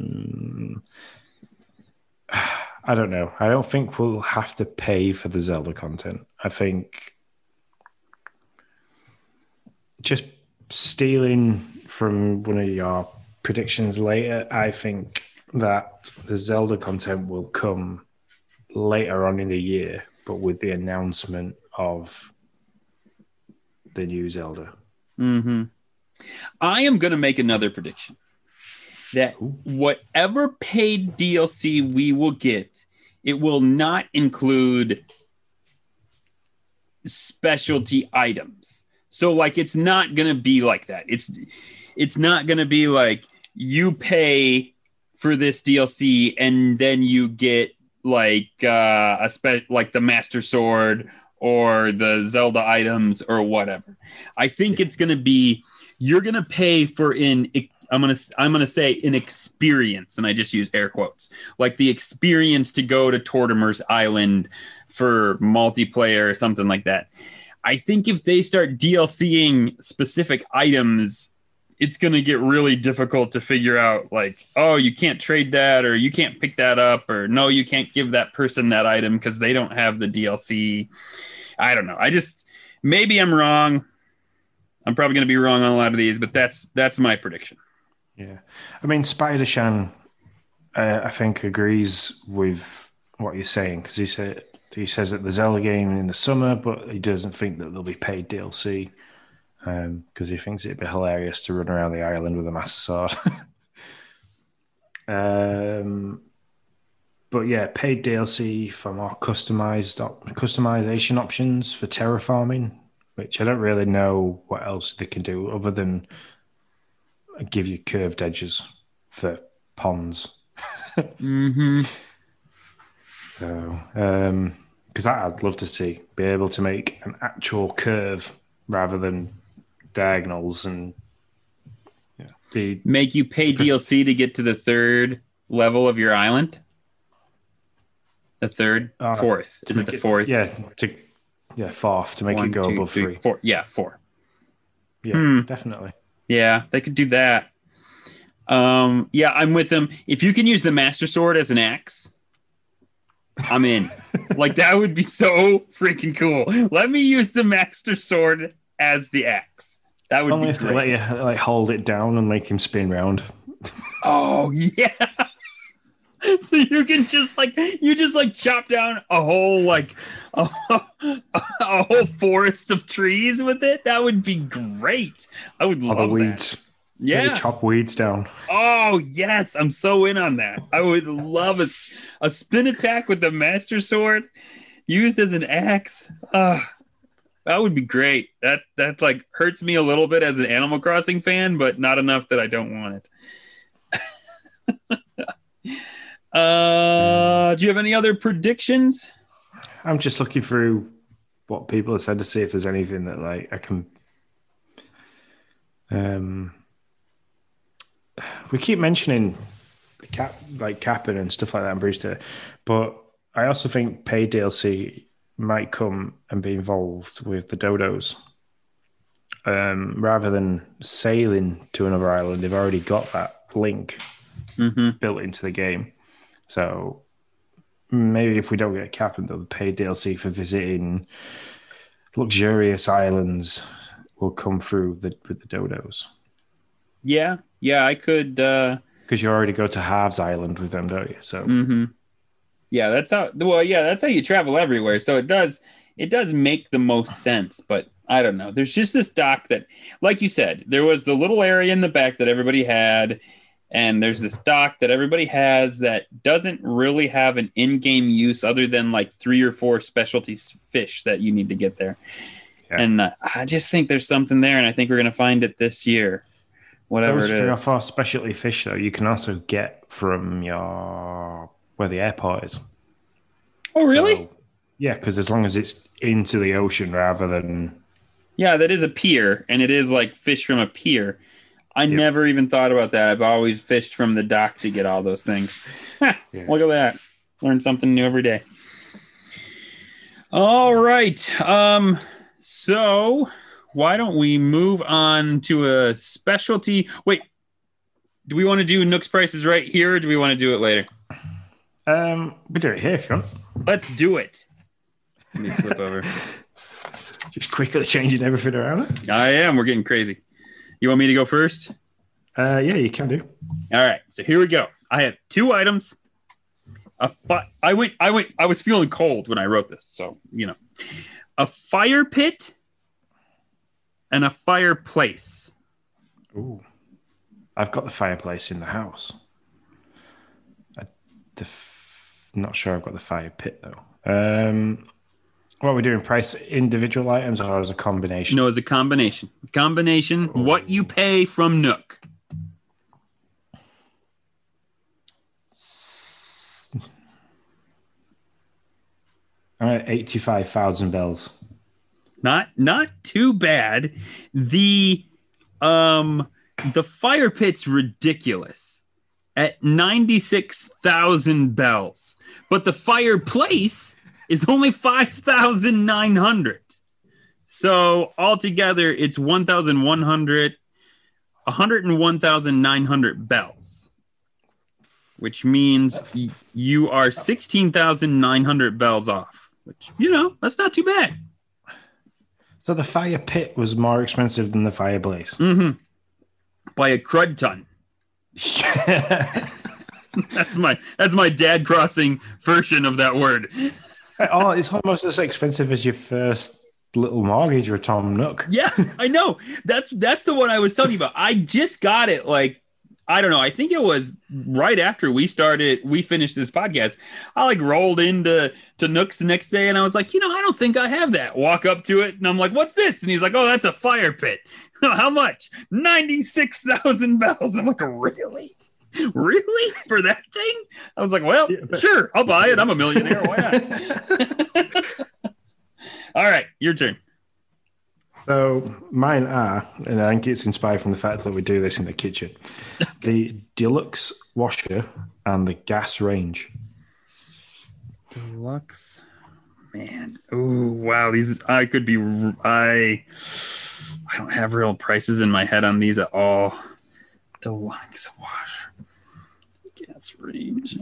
don't know. I don't think we'll have to pay for the Zelda content. I think just stealing from one of your predictions later, I think that the Zelda content will come later on in the year, but with the announcement of the new Zelda. Mm-hmm. I am going to make another prediction that whatever paid DLC we will get, it will not include specialty items. So like, it's not going to be like that. It's not going to be like you pay for this DLC and then you get like like the Master Sword or the Zelda items or whatever. I think it's going to be you're going to pay for I'm going to say an experience, and I just use air quotes, like the experience to go to Tortimer's Island for multiplayer or something like that. I think if they start DLCing specific items, it's going to get really difficult to figure out like, oh, you can't trade that, or you can't pick that up, or no, you can't give that person that item because they don't have the DLC. I don't know. Maybe I'm wrong. I'm probably going to be wrong on a lot of these, but that's my prediction. Yeah. I mean, Spider-Shan, I think, agrees with what you're saying because he says that the Zelda game in the summer, but he doesn't think that there'll be paid DLC. Because he thinks it'd be hilarious to run around the island with a Master Sword. But yeah, paid DLC for more customization options for terraforming, which I don't really know what else they can do other than give you curved edges for ponds. Mm-hmm. So, because I'd love to be able to make an actual curve rather than diagonals and Make you pay DLC to get to the third level of your island? The third? Fourth. Is it the fourth? Yeah, fourth, to make it go above 3. 4. Yeah, 4. Yeah, definitely. Yeah, they could do that. Yeah, I'm with them. If you can use the Master Sword as an axe, I'm in. Like, that would be so freaking cool. Let me use the Master Sword as the axe. That would be great. Let you like hold it down and make him spin round. Oh yeah. So you can just chop down a whole a whole forest of trees with it. That would be great. I would love the weeds. That. Yeah, chop weeds down. Oh yes, I'm so in on that. I would love a spin attack with the Master Sword used as an axe. That would be great. That like hurts me a little bit as an Animal Crossing fan, but not enough that I don't want it. Do you have any other predictions? I'm just looking through what people have said to see if there's anything that like I can. We keep mentioning capping and stuff like that in Brewster, but I also think paid DLC might come and be involved with the dodos. Rather than sailing to another island, they've already got that link built into the game. So maybe if we don't get capping, the paid DLC for visiting luxurious islands will come through with the dodos. Yeah, I could. Because you already go to Halves Island with them, don't you? So. Yeah, that's how. Well, yeah, that's how you travel everywhere. So it does make the most sense. But I don't know. There's just this dock that, like you said, there was the little area in the back that everybody had, and there's this dock that everybody has that doesn't really have an in-game use other than like 3 or 4 specialty fish that you need to get there. Yeah. And I just think there's something there, and I think we're gonna find it this year. Whatever it is. For specialty fish, though, you can also get from where the airport is. Oh, really? So, yeah, because as long as it's into the ocean rather than... Yeah, that is a pier, and it is like fish from a pier. I never even thought about that. I've always fished from the dock to get all those things. Look at that. Learn something new every day. All right. So why don't we move on to a specialty? Wait, do we want to do Nook's Prices right here, or do we want to do it later? We do it here if you want. Let's do it. Let me flip over. Just quickly changing everything around. I am. We're getting crazy. You want me to go first? Yeah, you can do. All right. So here we go. I have 2 items. I was feeling cold when I wrote this, so a fire pit and a fireplace. Ooh, I've got the fireplace in the house. Not sure I've got the fire pit though. What are we doing? Price individual items or as a combination? No, as a combination. Combination. Ooh. What you pay from Nook. All right, 85,000 bells. Not too bad. The fire pit's ridiculous at 96,000 bells, but the fireplace is only 5,900. So altogether, it's 101,900 bells, which means you are 16,900 bells off, which, that's not too bad. So the fire pit was more expensive than the fireplace. Mm-hmm. By a crud ton. That's my Dad Crossing version of that word. Oh, it's almost as expensive as your first little mortgage with Tom Nook. Yeah, I know. That's the one I was telling you about. I just got it I don't know. I think it was right after we finished this podcast. I rolled into Nook's the next day and I was like, I don't think I have that. Walk up to it and I'm like, what's this? And he's like, oh, that's a fire pit. How much? 96,000 bells. And I'm like, really? Really? For that thing? I was like, well, sure, I'll buy it. I'm a millionaire. Why not? All right, your turn. So mine are, and I think it's inspired from the fact that we do this in the kitchen, the deluxe washer and the gas range. Deluxe, man. Oh wow, these I don't have real prices in my head on these at all. Deluxe washer, gas range.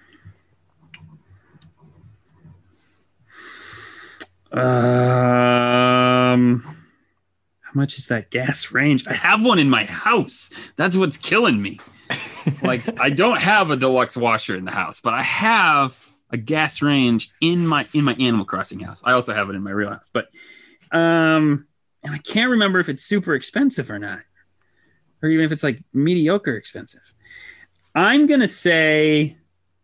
How much is that gas range? I have one in my house. That's what's killing me. Like, I don't have a deluxe washer in the house, but I have a gas range in my Animal Crossing house. I also have it in my real house, but and I can't remember if it's super expensive or not, or even if it's like mediocre expensive. I'm gonna say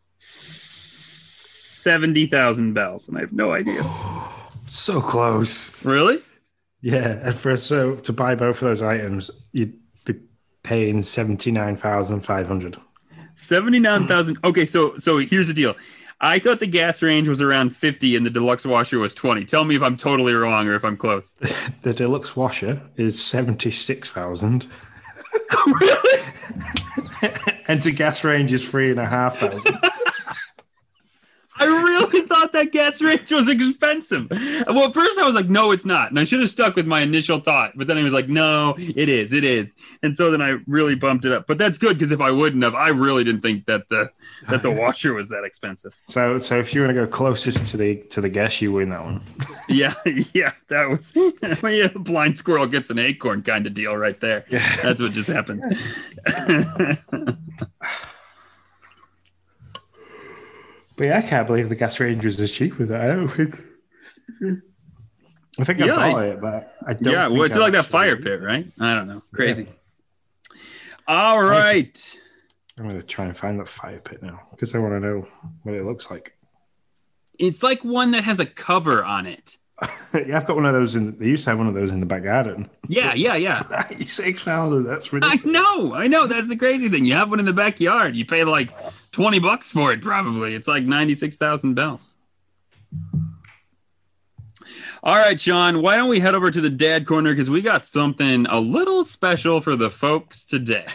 70,000 bells, and I have no idea. So close. Really? Yeah, and to buy both of those items, you'd be paying 79,500. 79,000. Okay, so here's the deal. I thought the gas range was around 50 and the deluxe washer was 20. Tell me if I'm totally wrong or if I'm close. The deluxe washer is 76,000. Really? And the gas range is 3,500. I really thought that gas range was expensive. Well, at first I was like, no, it's not. And I should have stuck with my initial thought. But then I was like, no, it is. It is. And so then I really bumped it up. But that's good, because if I wouldn't have, I really didn't think that the washer was that expensive. So if you want to go closest to the guess, you win that one. Yeah, that was a blind squirrel gets an acorn kind of deal right there. Yeah. That's what just happened. But yeah, I can't believe the gas range was as cheap as that. I think I bought it, but I don't. Yeah, well, it's like that fire pit, right? I don't know. Crazy. Yeah. All right. I'm going to try and find that fire pit now because I want to know what it looks like. It's like one that has a cover on it. Yeah, I've got one of those. They used to have one of those in the back garden. Yeah. 96,000. That's ridiculous. I know. That's the crazy thing. You have one in the backyard. You pay like $20 for it, probably. It's like 96,000 bells. All right, Sean, why don't we head over to the dad corner, because we got something a little special for the folks today.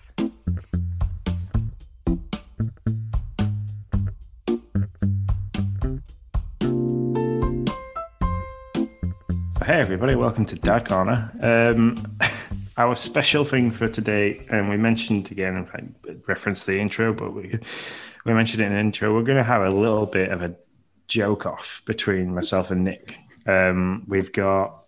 Hey everybody, welcome to Dad Corner. Our special thing for today, and we mentioned again, I referenced the intro, but we mentioned it in the intro, we're going to have a little bit of a joke off between myself and Nick. We've got,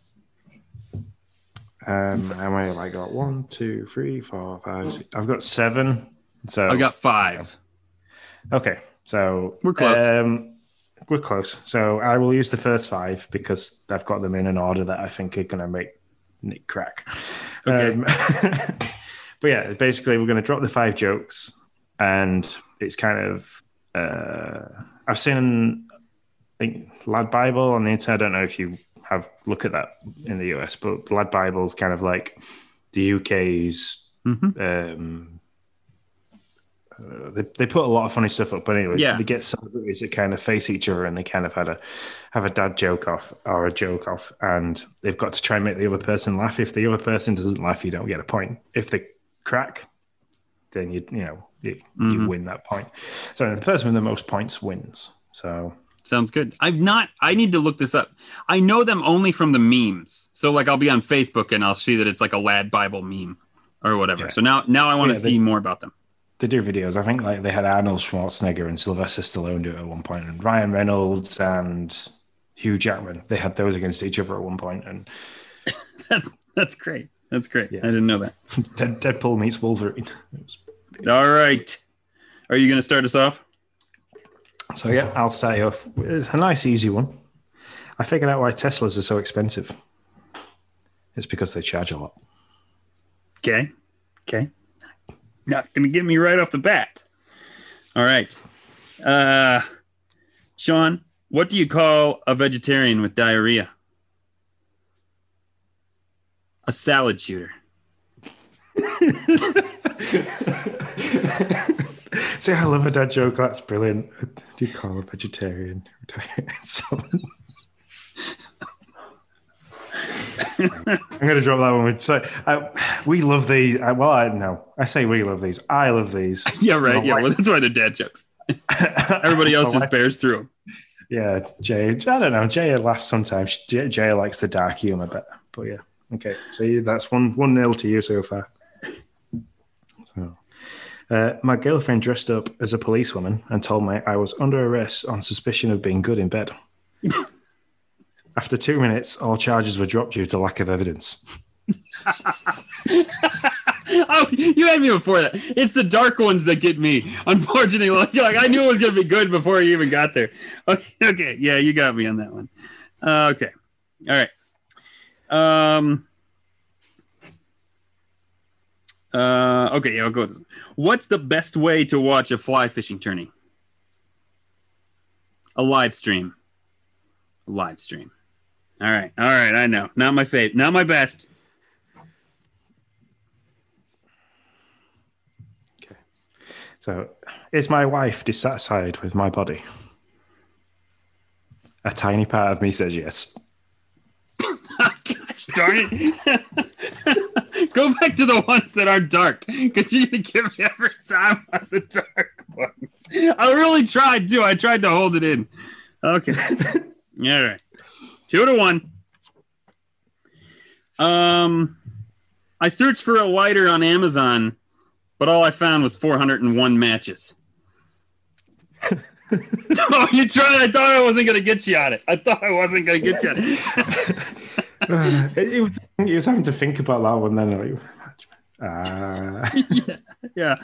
how many have I got? 1, 2, 3, 4, 5, 6. I've got 7. So I got 5. Okay, so we're close. We're close. So I will use the first 5 because I've got them in an order that I think are going to make Nick crack. Okay. But yeah, basically we're going to drop the 5 jokes, and it's kind of I've seen, I think, Lad Bible on the internet. I don't know if you have look at that in the US, but Lad Bible is kind of like the UK's. They put a lot of funny stuff up, but anyway, they get celebrities that kind of face each other, and they kind of have a dad joke off or a joke off, and they've got to try and make the other person laugh. If the other person doesn't laugh, you don't get a point. If they crack, then you win that point. So the person with the most points wins. So sounds good. I need to look this up. I know them only from the memes. So like I'll be on Facebook and I'll see that it's like a Lad Bible meme or whatever. Yeah. So now I want to see more about them. They do videos. I think like they had Arnold Schwarzenegger and Sylvester Stallone do it at one point, and Ryan Reynolds and Hugh Jackman. They had those against each other at one point, and that's great. That's great. Yeah. I didn't know that. Deadpool meets Wolverine. All right. Are you going to start us off? So yeah, I'll start you off with a nice, easy one. I figured out why Teslas are so expensive. It's because they charge a lot. Okay. Not going to get me right off the bat. All right. Sean, what do you call a vegetarian with diarrhea? A salad shooter. See, I love a dad joke. That's brilliant. What do you call a vegetarian? I'm going to drop that one. So we love these. I say we love these. I love these. Yeah, right. Yeah, well, that's why they're dad jokes. Everybody else just bears through them. Yeah, Jay. I don't know. Jay laughs sometimes. Jay likes the dark humor better. But yeah, okay. So that's 1-0 to you so far. So, my girlfriend dressed up as a policewoman and told me I was under arrest on suspicion of being good in bed. After 2 minutes, all charges were dropped due to lack of evidence. Oh, you had me before that. It's the dark ones that get me. Unfortunately, like I knew it was going to be good before you even got there. Okay, yeah, you got me on that one. Okay, all right. Okay, yeah, I'll go with this one. What's the best way to watch a fly fishing tourney? A live stream. A live stream. All right, I know. Not my fave. Not my best. Okay. So, is my wife dissatisfied with my body? A tiny part of me says yes. Gosh darn it. Go back to the ones that are dark, because you're going to give me every time on the dark ones. I really tried, too. I tried to hold it in. Okay. All right. 2-1. I searched for a lighter on Amazon, but all I found was 401 matches. Oh, you tried. I thought I wasn't going to get you on it. He was having to think about that one then. Yeah.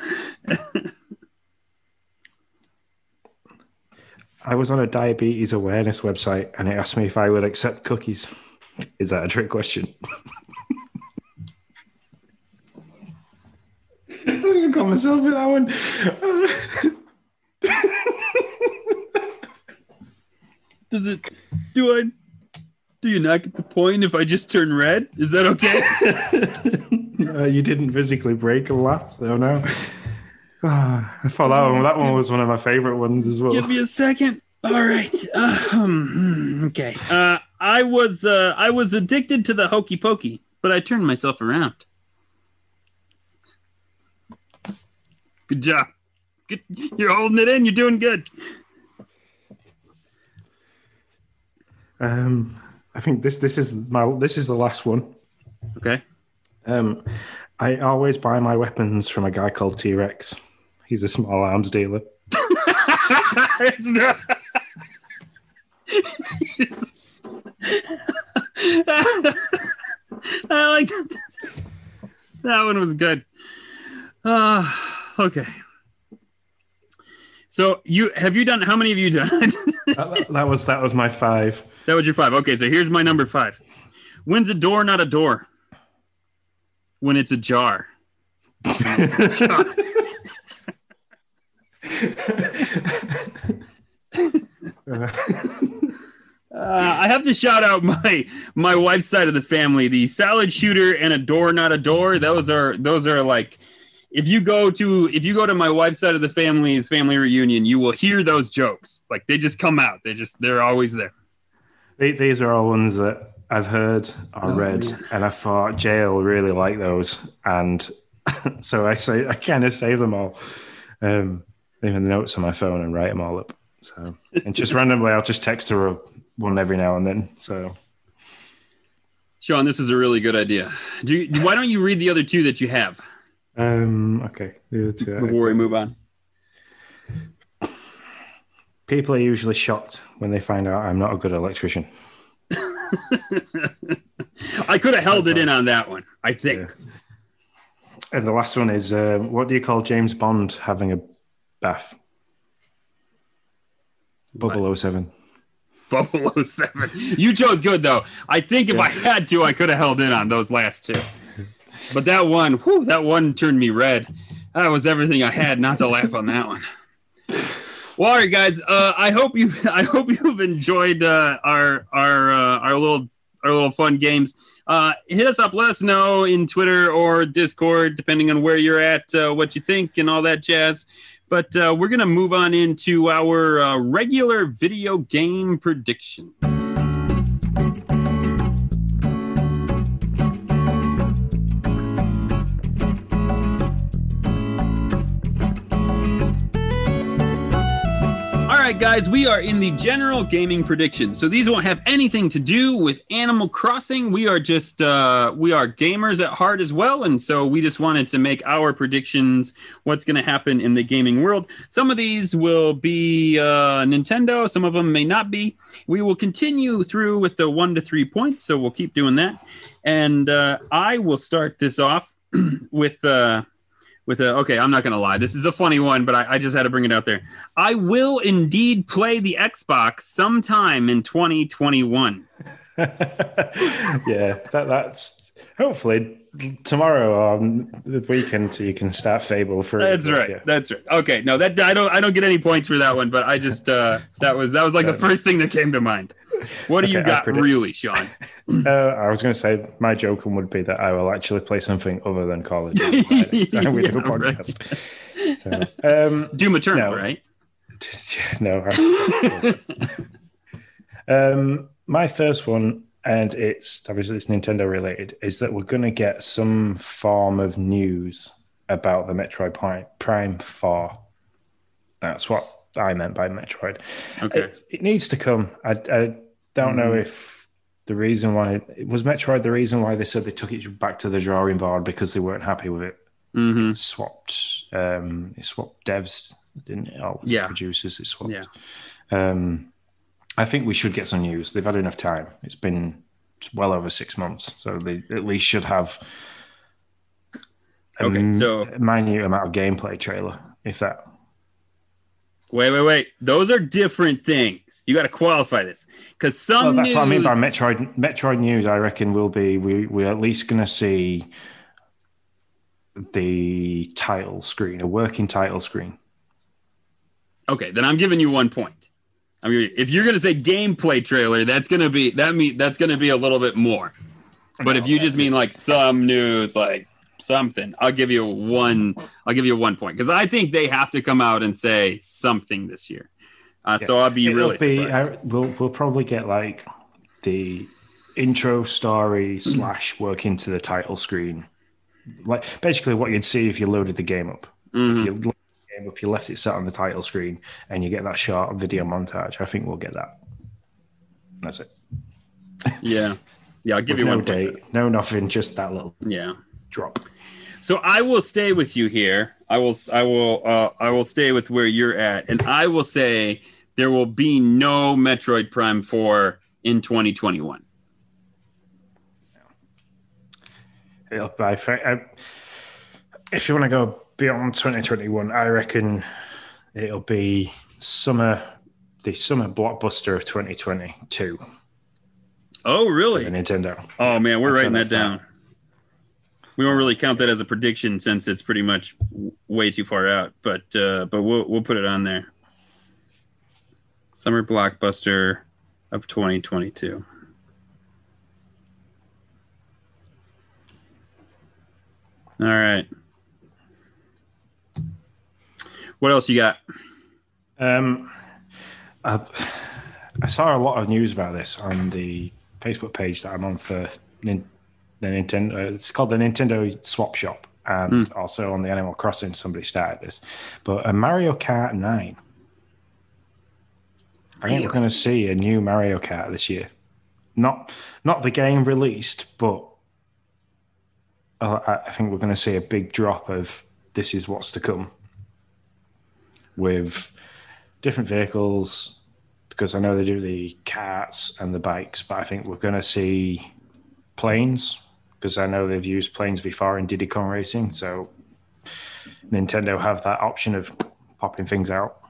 I was on a diabetes awareness website and it asked me if I would accept cookies. Is that a trick question? I got myself in that one. Do you not get the point if I just turn red? Is that okay? You didn't physically break a laugh, so no. I thought that one was one of my favorite ones as well. Give me a second. All right. Okay. I was addicted to the hokey pokey, but I turned myself around. Good job. Good. You're holding it in. You're doing good. I think this is the last one. Okay. I always buy my weapons from a guy called T-Rex. He's a small arms dealer. It's not. I like that. That one was good. Okay. So how many have you done? that was my 5. That was your 5. Okay, so here's my number 5. When's a door not a door? When it's a jar. I have to shout out my wife's side of the family. The salad shooter and a door not a door. Those are like, if you go to my wife's side of the family's family reunion, you will hear those jokes. Like they just come out. They're always there. These are all ones that I've heard or read, and I thought Jay will really like those, and so I kind of save them all, leave the notes on my phone and write them all up. So, and just randomly, I'll just text her one every now and then. So, Sean, this is a really good idea. Why don't you read the other 2 that you have? Okay. Before we move on. People are usually shocked when they find out I'm not a good electrician. I could have held it in on that one, I think. Yeah. And the last one is, what do you call James Bond having a bath? Bubble 07. Bubble 07. You chose good, though. I think if I had to, I could have held in on those last 2. But that one turned me red. That was everything I had not to laugh on that one. Well, all right, guys. I hope you've enjoyed our little fun games. Hit us up. Let us know in Twitter or Discord, depending on where you're at, what you think and all that jazz. But we're gonna move on into our regular video game prediction. right, guys, we are in the general gaming predictions. So these won't have anything to do with Animal Crossing. We are just, we are gamers at heart as well. And so we just wanted to make our predictions, what's going to happen in the gaming world. Some of these will be Nintendo. Some of them may not be. We will continue through with the 1 to 3 points. So we'll keep doing that. And I will start this off with okay, I'm not going to lie. This is a funny one, but I just had to bring it out there. I will indeed play the Xbox sometime in 2021. Yeah, that's hopefully tomorrow on the weekend so you can start Fable for That's right. Yeah. That's right. Okay, no, that I don't get any points for that one, but I just that was like the first thing that came to mind. What do you got really, Sean? I was going to say my joke would be that I will actually play something other than Call of Duty. We do a podcast. Right. So, Doom Eternal, right? No. My first one, and it's obviously it's Nintendo related, is that we're going to get some form of news about the Metroid Prime 4. That's what I meant by Metroid. Okay. It needs to come. I don't know if the reason why was Metroid the reason why they said they took it back to the drawing board because they weren't happy with it. Mm-hmm. It swapped devs, didn't it? Or producers. It swapped. Yeah. I think we should get some news. They've had enough time. It's been well over 6 months, so they at least should have a minute amount of gameplay trailer, if that. Wait. Those are different things. You got to qualify this because some. That's what I mean by Metroid. Metroid news, I reckon, will be we're at least going to see the title screen, a working title screen. Okay, then I'm giving you 1 point. I mean, if you're going to say gameplay trailer, that's going to be a little bit more. But if you just mean like some news, like something, I'll give you 1 point because I think they have to come out and say something this year. So I'll be really surprised. We'll probably get like the intro story / work into the title screen, like basically what you'd see if you loaded the game up. Mm-hmm. If you loaded the game up, you left it set on the title screen, and you get that short video montage. I think we'll get that. That's it. Yeah. I'll give you no 1 date, point. no nothing, just that little drop. So I will stay with you here. I will stay with where you're at, and I will say there will be no Metroid Prime 4 in 2021. If you want to go beyond 2021, I reckon it'll be the summer blockbuster of 2022. Oh, really? For Nintendo. Oh man, we're writing that down. We won't really count that as a prediction since it's pretty much way too far out, but we'll put it on there. Summer blockbuster of 2022. All right. What else you got? I saw a lot of news about this on the Facebook page that I'm on for the Nintendo. It's called the Nintendo Swap Shop, and also on the Animal Crossing, somebody started this. But a Mario Kart 9. I think we're going to see a new Mario Kart this year. Not the game released, but I think we're going to see a big drop of this is what's to come with different vehicles, because I know they do the carts and the bikes, but I think we're going to see planes, because I know they've used planes before in Diddy Kong Racing, so Nintendo have that option of popping things out.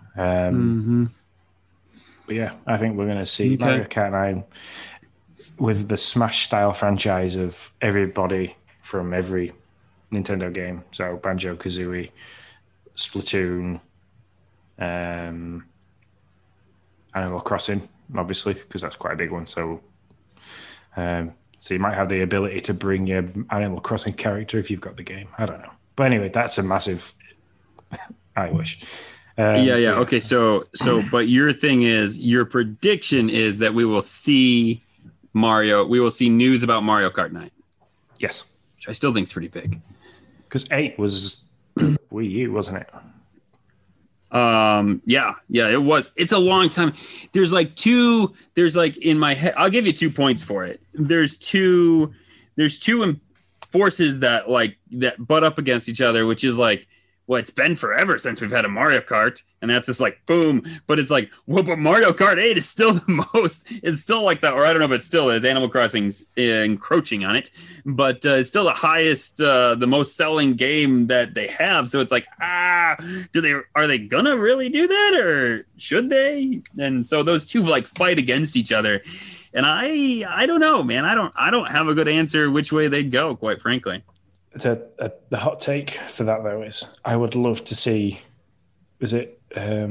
But yeah, I think we're going to see Mario Kart 9 with the Smash-style franchise of everybody from every Nintendo game. So Banjo-Kazooie, Splatoon, Animal Crossing, obviously, because that's quite a big one. So you might have the ability to bring your Animal Crossing character if you've got the game. I don't know. But anyway, that's a massive... I wish. Yeah. Okay, so but your prediction is that we will see news about Mario Kart 9. Yes. Which I still think is pretty big. Because 8 was Wii U, wasn't it? Yeah, it was. It's a long time. There's like in my head, I'll give you 2 points for it. There's two forces that butt up against each other, which is like, well, it's been forever since we've had a Mario Kart, and that's just like boom. But it's like, well, but Mario Kart 8 is still the most. It's still like that, or I don't know if it still is. Animal Crossing's encroaching on it, but it's still the highest, the most selling game that they have. So it's like, are they gonna really do that, or should they? And so those two like fight against each other, and I don't know, man. I don't have a good answer which way they'd go, quite frankly. The hot take for that though is I would love to see. Is it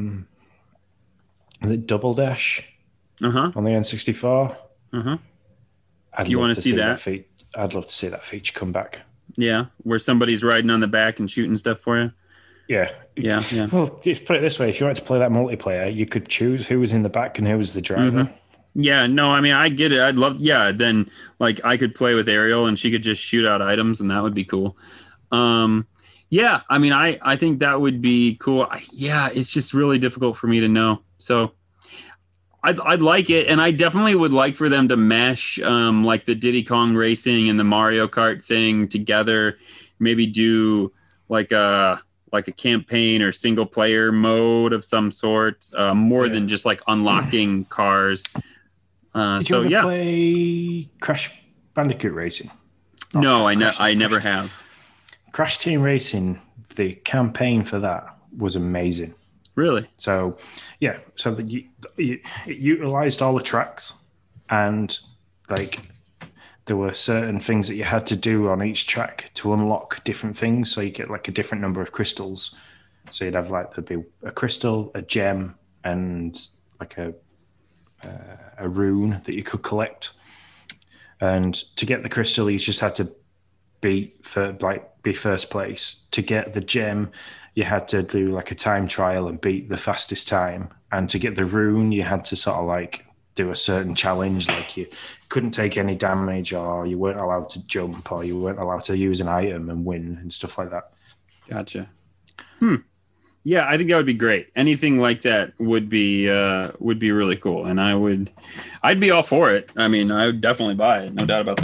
Double Dash on the N64? You want to see that? I'd love to see that feature come back. Yeah, where somebody's riding on the back and shooting stuff for you. Yeah. Well, just put it this way: if you wanted to play that multiplayer, you could choose who was in the back and who was the driver. Yeah, no, I mean, I get it. I'd love, then like I could play with Ariel and she could just shoot out items and that would be cool. Yeah, I mean, I think that would be cool. It's just really difficult for me to know. So I'd like it. And I definitely would like for them to mesh like the Diddy Kong Racing and the Mario Kart thing together. Maybe do like a campaign or single player mode of some sort, more than just like unlocking cars. Did you ever play Crash Bandicoot Racing? No, I never have. Crash Team Racing, the campaign for that was amazing. Really? So, yeah. So it utilized all the tracks, and like there were certain things that you had to do on each track to unlock different things. So you get like a different number of crystals. So you'd have like there'd be a crystal, a gem, and like a rune that you could collect. And to get the crystal, you just had to be first place. To get the gem, you had to do like a time trial and beat the fastest time. And to get the rune, you had to sort of like do a certain challenge, like you couldn't take any damage, or you weren't allowed to jump, or you weren't allowed to use an item and win and stuff like that. Gotcha. Yeah, I think that would be great. Anything like that would be really cool, and I'd be all for it. I mean, I would definitely buy it, no doubt about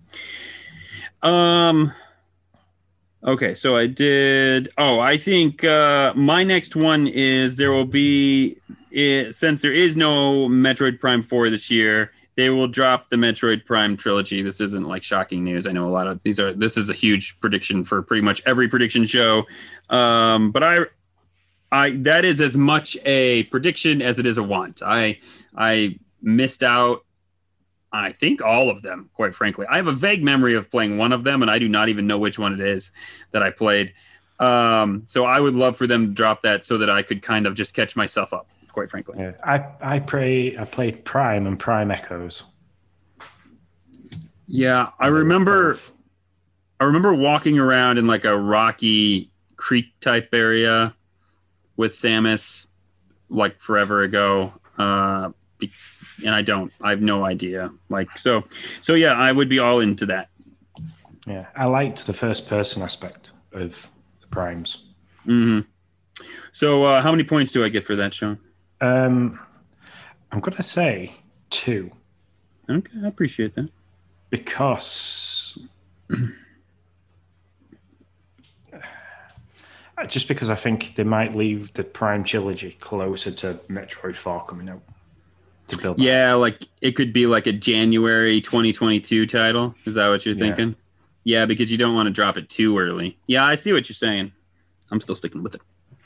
that. Okay, so I did. Oh, I think my next one is there will be, since there is no Metroid Prime 4 this year, they will drop the Metroid Prime trilogy. This isn't like shocking news. I know a lot of this is a huge prediction for pretty much every prediction show, but I that is as much a prediction as it is a want. I missed out, I think, all of them, quite frankly. I have a vague memory of playing one of them, and I do not even know which one it is that I played. So I would love for them to drop that so that I could kind of just catch myself up, quite frankly. Yeah, I played Prime and Prime Echoes. Yeah, I remember walking around in like a rocky creek type area with Samus like forever ago. And I have no idea. Like, so yeah, I would be all into that. Yeah. I liked the first person aspect of the Primes. Mm-hmm. So how many points do I get for that, Sean? I'm going to say 2. Okay. I appreciate that. Because just because I think they might leave the Prime trilogy closer to Metroid 4 coming out to build. Yeah, like it could be like a January 2022 title. Is that what you're thinking? Yeah, because you don't want to drop it too early. Yeah, I see what you're saying. I'm still sticking with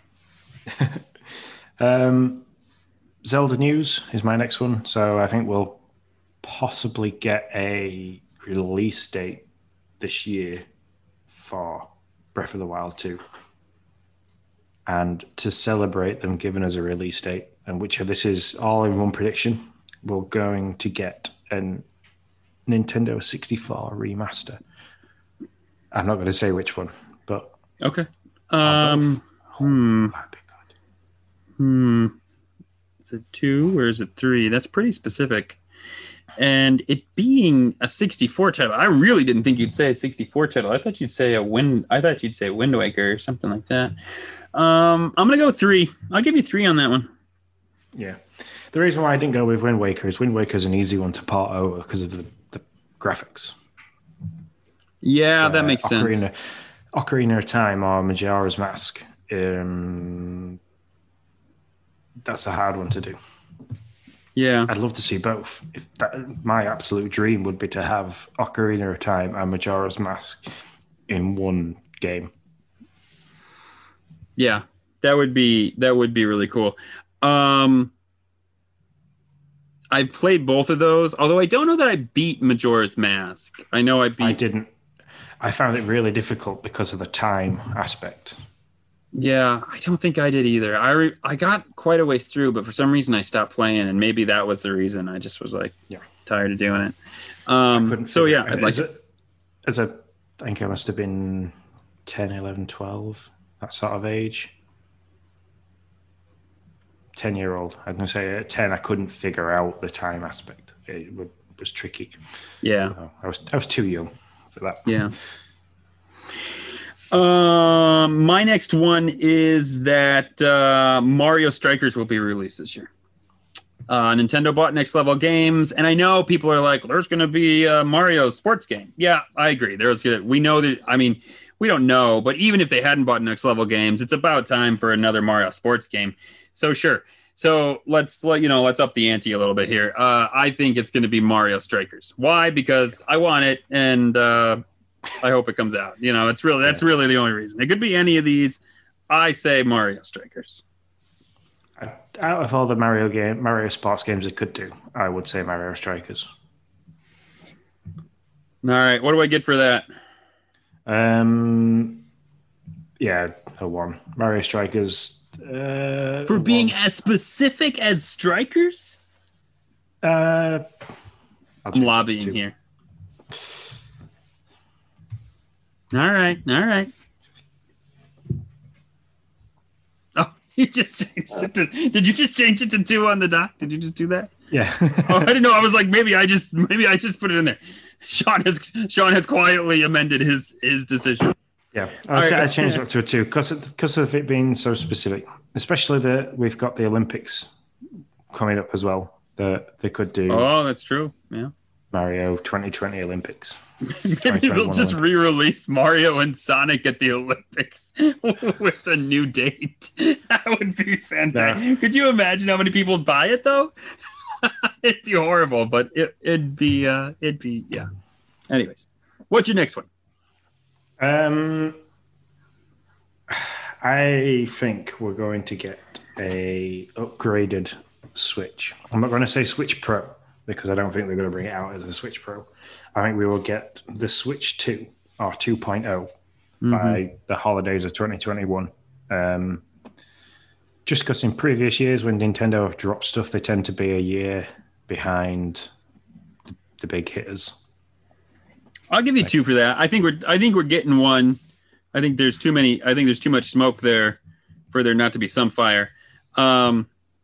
it. Zelda news is my next one. So I think we'll possibly get a release date this year for Breath of the Wild 2. And to celebrate them giving us a release date, and which this is all in one prediction, we're going to get a Nintendo 64 remaster. I'm not going to say which one, but okay. That'd be good. Is it 2 or is it 3? That's pretty specific. And it being a 64 title, I really didn't think you'd say a 64 title. I thought you'd say Wind Waker or something like that. I'm gonna go 3. I'll give you 3 on that one. Yeah. The reason why I didn't go with Wind Waker is Wind Waker is an easy one to port over because of the graphics. Yeah, that makes sense. Ocarina of Time or Majora's Mask. That's a hard one to do. Yeah, I'd love to see both. My absolute dream would be to have Ocarina of Time and Majora's Mask in one game. Yeah, that would be really cool. I've played both of those, although I don't know that I beat Majora's Mask. I know I didn't. I found it really difficult because of the time aspect. Yeah, I don't think I did either. I got quite a ways through, but for some reason I stopped playing, and maybe that was the reason. I just was tired of doing it. So yeah, I'd like it. I think I must have been 10, 11, 12, that sort of age. 10-year-old. I was going to say at 10, I couldn't figure out the time aspect. It was tricky. Yeah, I was too young for that. Yeah. My next one is that Mario Strikers will be released this year. Nintendo bought Next Level Games, and I know people are like, "There's going to be a Mario sports game." Yeah, I agree. We know that. I mean, we don't know, but even if they hadn't bought Next Level Games, it's about time for another Mario sports game. So sure. So let's up the ante a little bit here. I think it's going to be Mario Strikers. Why? Because I want it, and I hope it comes out. That's really the only reason. It could be any of these. I say Mario Strikers. Out of all the Mario sports games it could do, I would say Mario Strikers. All right, what do I get for that? Yeah, a 1. Mario Strikers. For being as specific as Strikers? I'm lobbying here. All right. Oh, you just changed it to... Did you just change it to 2 on the dock? Did you just do that? Yeah. Oh, I didn't know. I was like, maybe I just put it in there. Sean has quietly amended his decision. Yeah, I changed it to a 2 because of it being so specific. Especially that we've got the Olympics coming up as well. That they could do. Oh, that's true. Yeah. Mario 2020 Olympics. Maybe they'll just re-release Mario and Sonic at the Olympics with a new date. That would be fantastic. Yeah. Could you imagine how many people would buy it though? It'd be horrible, but it'd be yeah. Anyways, what's your next one? I think we're going to get a upgraded Switch. I'm not going to say Switch Pro because I don't think they're going to bring it out as a Switch Pro. I think we will get the Switch 2 or 2.0 by the holidays of 2021. Just because in previous years when Nintendo have dropped stuff, they tend to be a year behind the big hitters. I'll give you 2 for that. I think we're getting 1. I think there's too many. I think there's too much smoke there for there not to be some fire. So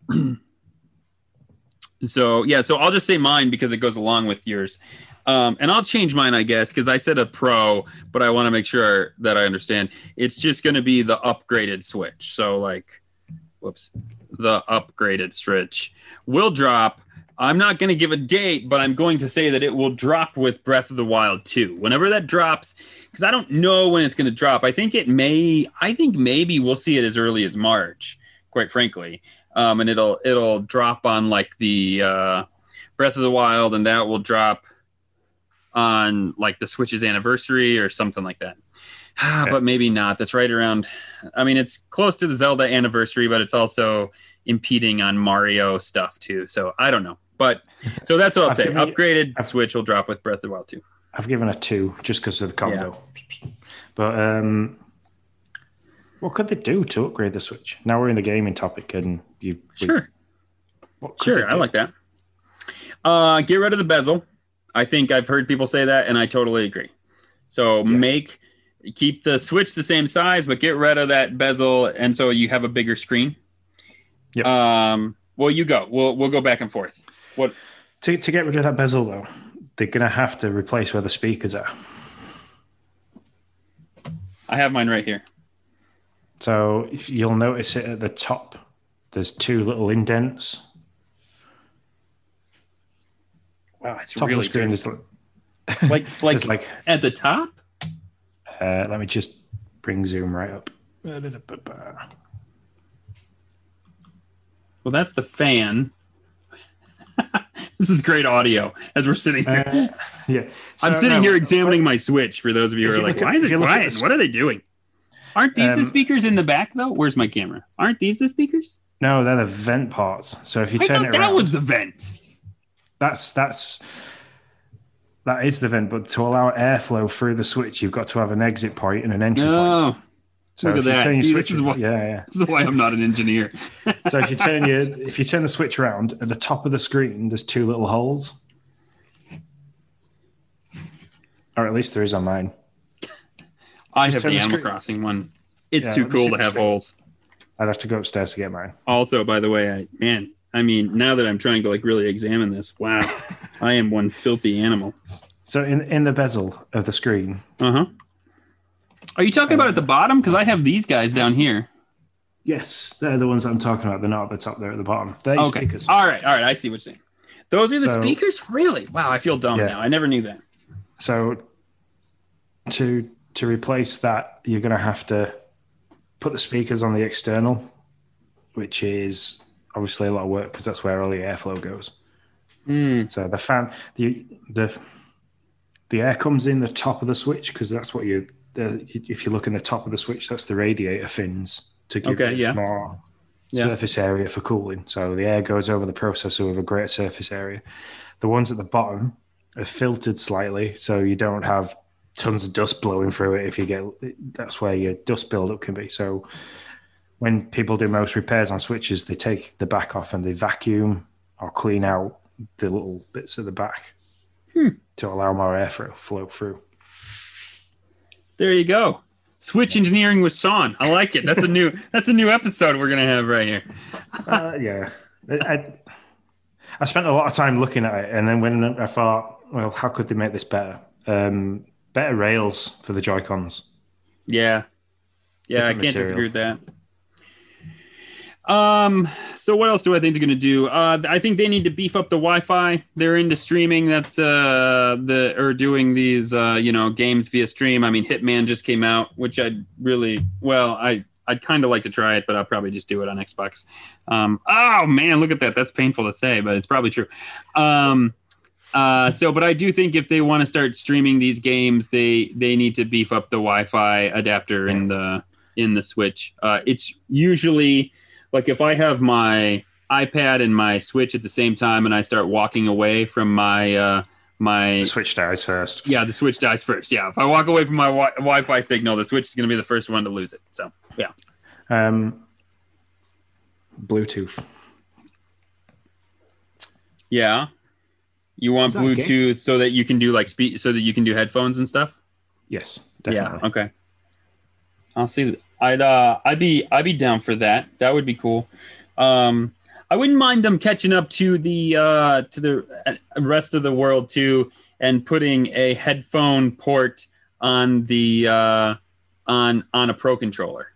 I'll just say mine because it goes along with yours. And I'll change mine, I guess, because I said a Pro, but I want to make sure that I understand. It's just going to be the upgraded Switch. So the upgraded Switch will drop. I'm not going to give a date, but I'm going to say that it will drop with Breath of the Wild 2. Whenever that drops, because I don't know when it's going to drop. I think maybe we'll see it as early as March, quite frankly. And it'll drop on like the Breath of the Wild, and that will drop on like the Switch's anniversary or something like that. But maybe not. That's right around. I mean, it's close to the Zelda anniversary, but it's also impeding on Mario stuff too. So I don't know. But so that's what I'll say. Upgraded Switch will drop with Breath of the Wild 2. I've given a 2 just because of the combo. Yeah. But what could they do to upgrade the Switch? Now we're in the gaming topic, and Sure, I like that. Get rid of the bezel. I think I've heard people say that, and I totally agree. So keep the Switch the same size, but get rid of that bezel, and so you have a bigger screen. Yep. Well, you go. We'll go back and forth. What To get rid of that bezel, though, they're going to have to replace where the speakers are. I have mine right here. So you'll notice it at the top. There's two little indents. Wow, it's Top really of the screen dirty. is like at the top. let me just bring zoom right up. Well, that's the fan. This is great audio as we're sitting here. Yeah, I'm sitting here examining my Switch. For those of you who are like, why is it quiet? What are they doing? Aren't these the speakers in the back though? Where's my camera? Aren't these the speakers? No, they're the vent parts. So if you I turn thought it that around, was the vent. that is the vent. But to allow airflow through the switch, you've got to have an exit point and an entry point. Oh, So look at if you that. turn your See, switch, this is why I'm not an engineer. So if you turn the switch around, at the top of the screen, there's two little holes. Or at least there is on mine. I have turn the the Animal screen- Crossing one. It's Yeah, too let me cool see to the have screen. holes. I'd have to go upstairs to get mine. Also, by the way, now that I'm trying to like really examine this, wow, I am one filthy animal. So in the bezel of the screen, Uh-huh. Are you talking about at the bottom? Because I have these guys down here. yes, they're the ones that I'm talking about. They're not at the top; they're at the bottom. They're your Okay. speakers. All right. I see what you're saying. Those are the So- speakers? Really? Wow, I feel dumb Yeah. now. I never knew that. So to replace that, you're going to have to put the speakers on the external, which is obviously a lot of work because that's where all the airflow goes. So the fan, the air comes in the top of the switch because that's what if you look in the top of the switch, that's the radiator fins to give it more surface area for cooling. So the air goes over the processor with a greater surface area. The ones at the bottom are filtered slightly, so you don't have tons of dust blowing through it. That's where your dust buildup can be. So when people do most repairs on switches, they take the back off and they vacuum or clean out the little bits at the back to allow more air flow through. There you go. Switch engineering with Sean. I like it. That's a new episode we're gonna have right here. Yeah. I spent a lot of time looking at it, and then when I thought, well, how could they make this better? Better rails for the Joy-Cons. Yeah. Yeah, I Different can't material. disagree with that. So what else do I think they're going to do? I think they need to beef up the Wi-Fi. They're into streaming. That's doing these games via stream. I mean, Hitman just came out, which I'd kind of like to try it, but I'll probably just do it on Xbox. Oh man, look at that. That's painful to say, but it's probably true. But I do think if they want to start streaming these games, they need to beef up the Wi-Fi adapter in the Switch. It's usually like if I have my iPad and my Switch at the same time, and I start walking away from my The Switch dies first. Yeah, the Switch dies first. Yeah, if I walk away from my Wi-Fi signal, the Switch is going to be the first one to lose it. So yeah. Bluetooth. Yeah. You want Is that Bluetooth so that you can do so that you can do headphones and stuff? Yes, definitely. Yeah, okay. I'll see. I'd be down for that. That would be cool. I wouldn't mind them catching up to the rest of the world too, and putting a headphone port on the on a Pro controller.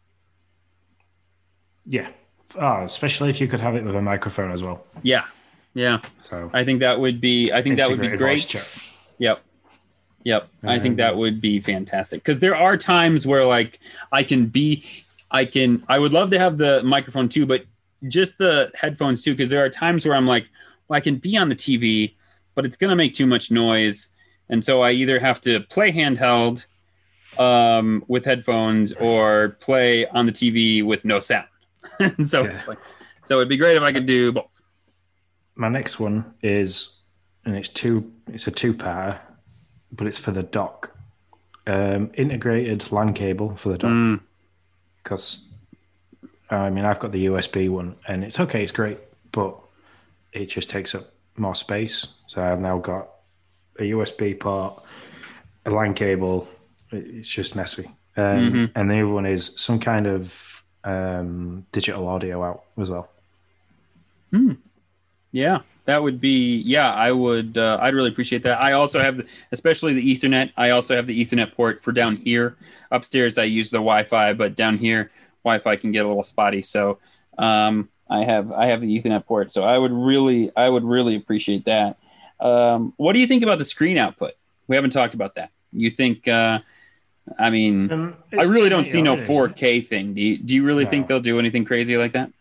Yeah. Especially if you could have it with a microphone as well. Yeah. So I think that would be integrated voice great. chat. Yep. I think that would be fantastic because there are times where like I would love to have the microphone too, but just the headphones too, because there are times where I'm like, well, I can be on the TV, but it's going to make too much noise. And so I either have to play handheld with headphones or play on the TV with no sound. It's like, so it'd be great if I could do both. My next one is, and it's a two-part, but it's for the dock. Integrated LAN cable for the dock. Because, I've got the USB one, and it's okay, it's great, but it just takes up more space. So I've now got a USB port, a LAN cable. It's just messy. And the other one is some kind of digital audio out as well. Yeah, that would be. Yeah, I would. I'd really appreciate that. I also have, especially the Ethernet. I also have the Ethernet port for down here. Upstairs, I use the Wi-Fi, but down here, Wi-Fi can get a little spotty. So, I have the Ethernet port. So I would really appreciate that. What do you think about the screen output? We haven't talked about that. You think? I really don't see no 4K thing. Do you really think they'll do anything crazy like that?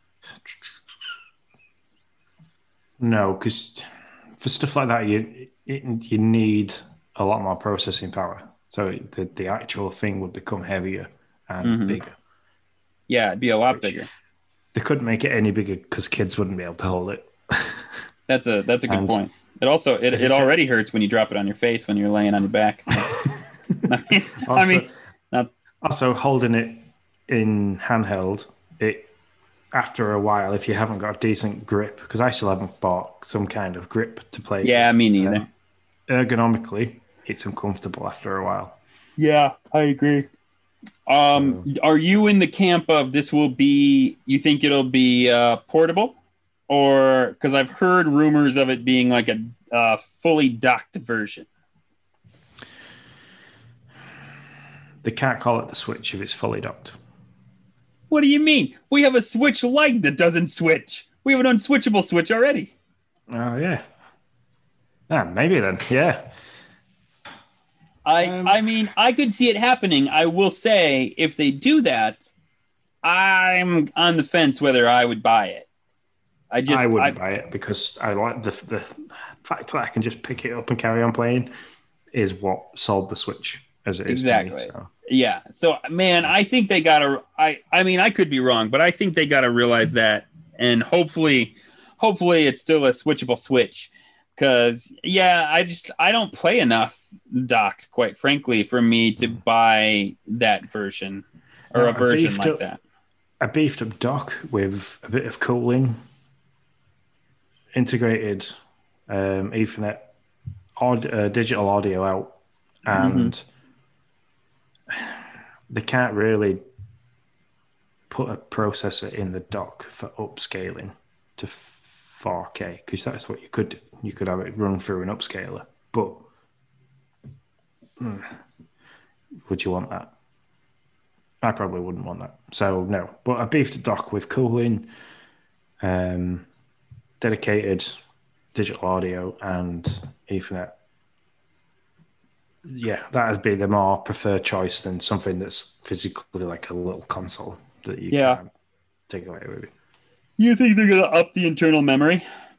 No, because for stuff like that, you need a lot more processing power. So the actual thing would become heavier and bigger. Yeah, it'd be a lot bigger. They couldn't make it any bigger because kids wouldn't be able to hold it. That's a good point. It also it already hurts when you drop it on your face when you're laying on your back. Also holding it in handheld, after a while, if you haven't got a decent grip, because I still haven't bought some kind of grip to play. Yeah, me neither. Ergonomically, it's uncomfortable after a while. Yeah, I agree. Are you in the camp of this will be? You think it'll be portable, or because I've heard rumors of it being like a fully docked version? They can't call it the Switch if it's fully docked. What do you mean? We have a Switch Lite that doesn't switch. We have an unswitchable Switch already. Oh, yeah. Maybe then, yeah. I could see it happening. I will say, if they do that, I'm on the fence whether I would buy it. I wouldn't buy it because I like the fact that I can just pick it up and carry on playing is what sold the Switch as it is. Exactly. To me, so. Yeah. So, man, I think they got to. I could be wrong, but I think they got to realize that, and hopefully, it's still a switchable Switch. Because I don't play enough docked, quite frankly, for me to buy that version or a version like that. A beefed up dock with a bit of cooling, integrated Ethernet, digital audio out, and they can't really put a processor in the dock for upscaling to 4K, because that's what you could do. You could have it run through an upscaler, but would you want that? I probably wouldn't want that. So no, but a beefed dock with cooling, dedicated digital audio and Ethernet. Yeah, that would be the more preferred choice than something that's physically like a little console that you can take away with you. You think they're going to up the internal memory?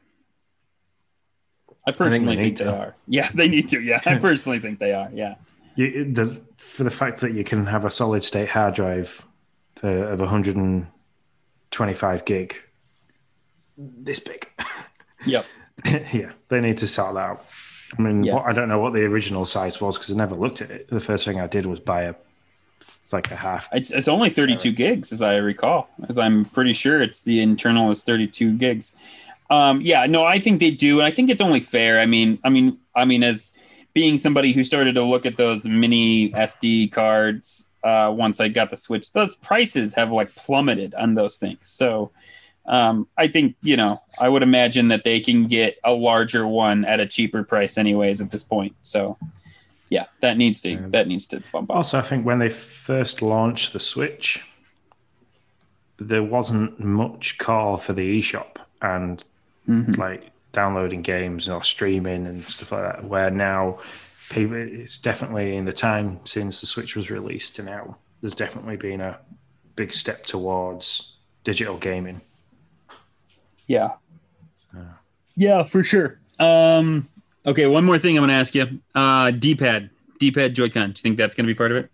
I personally think they are. Yeah, they need to. Yeah, I personally think they are. Yeah. For the fact that you can have a solid state hard drive of 125 gig, this big. Yep. Yeah, they need to sort that out. I mean, I don't know what the original size was because I never looked at it. The first thing I did was buy a half. It's only 32 gigs, as I recall. As I'm pretty sure the internal is 32 gigs. I think they do, and I think it's only fair. I mean, as being somebody who started to look at those mini SD cards once I got the Switch, those prices have like plummeted on those things. So I think I would imagine that they can get a larger one at a cheaper price, anyways, at this point. So yeah, that needs to bump up. Also, I think when they first launched the Switch, there wasn't much call for the eShop and like downloading games or streaming and stuff like that, where now it's definitely in the time since the Switch was released to now, there's definitely been a big step towards digital gaming. Yeah. Yeah, for sure. Okay, one more thing I'm going to ask you. D-pad Joy-Con. Do you think that's going to be part of it?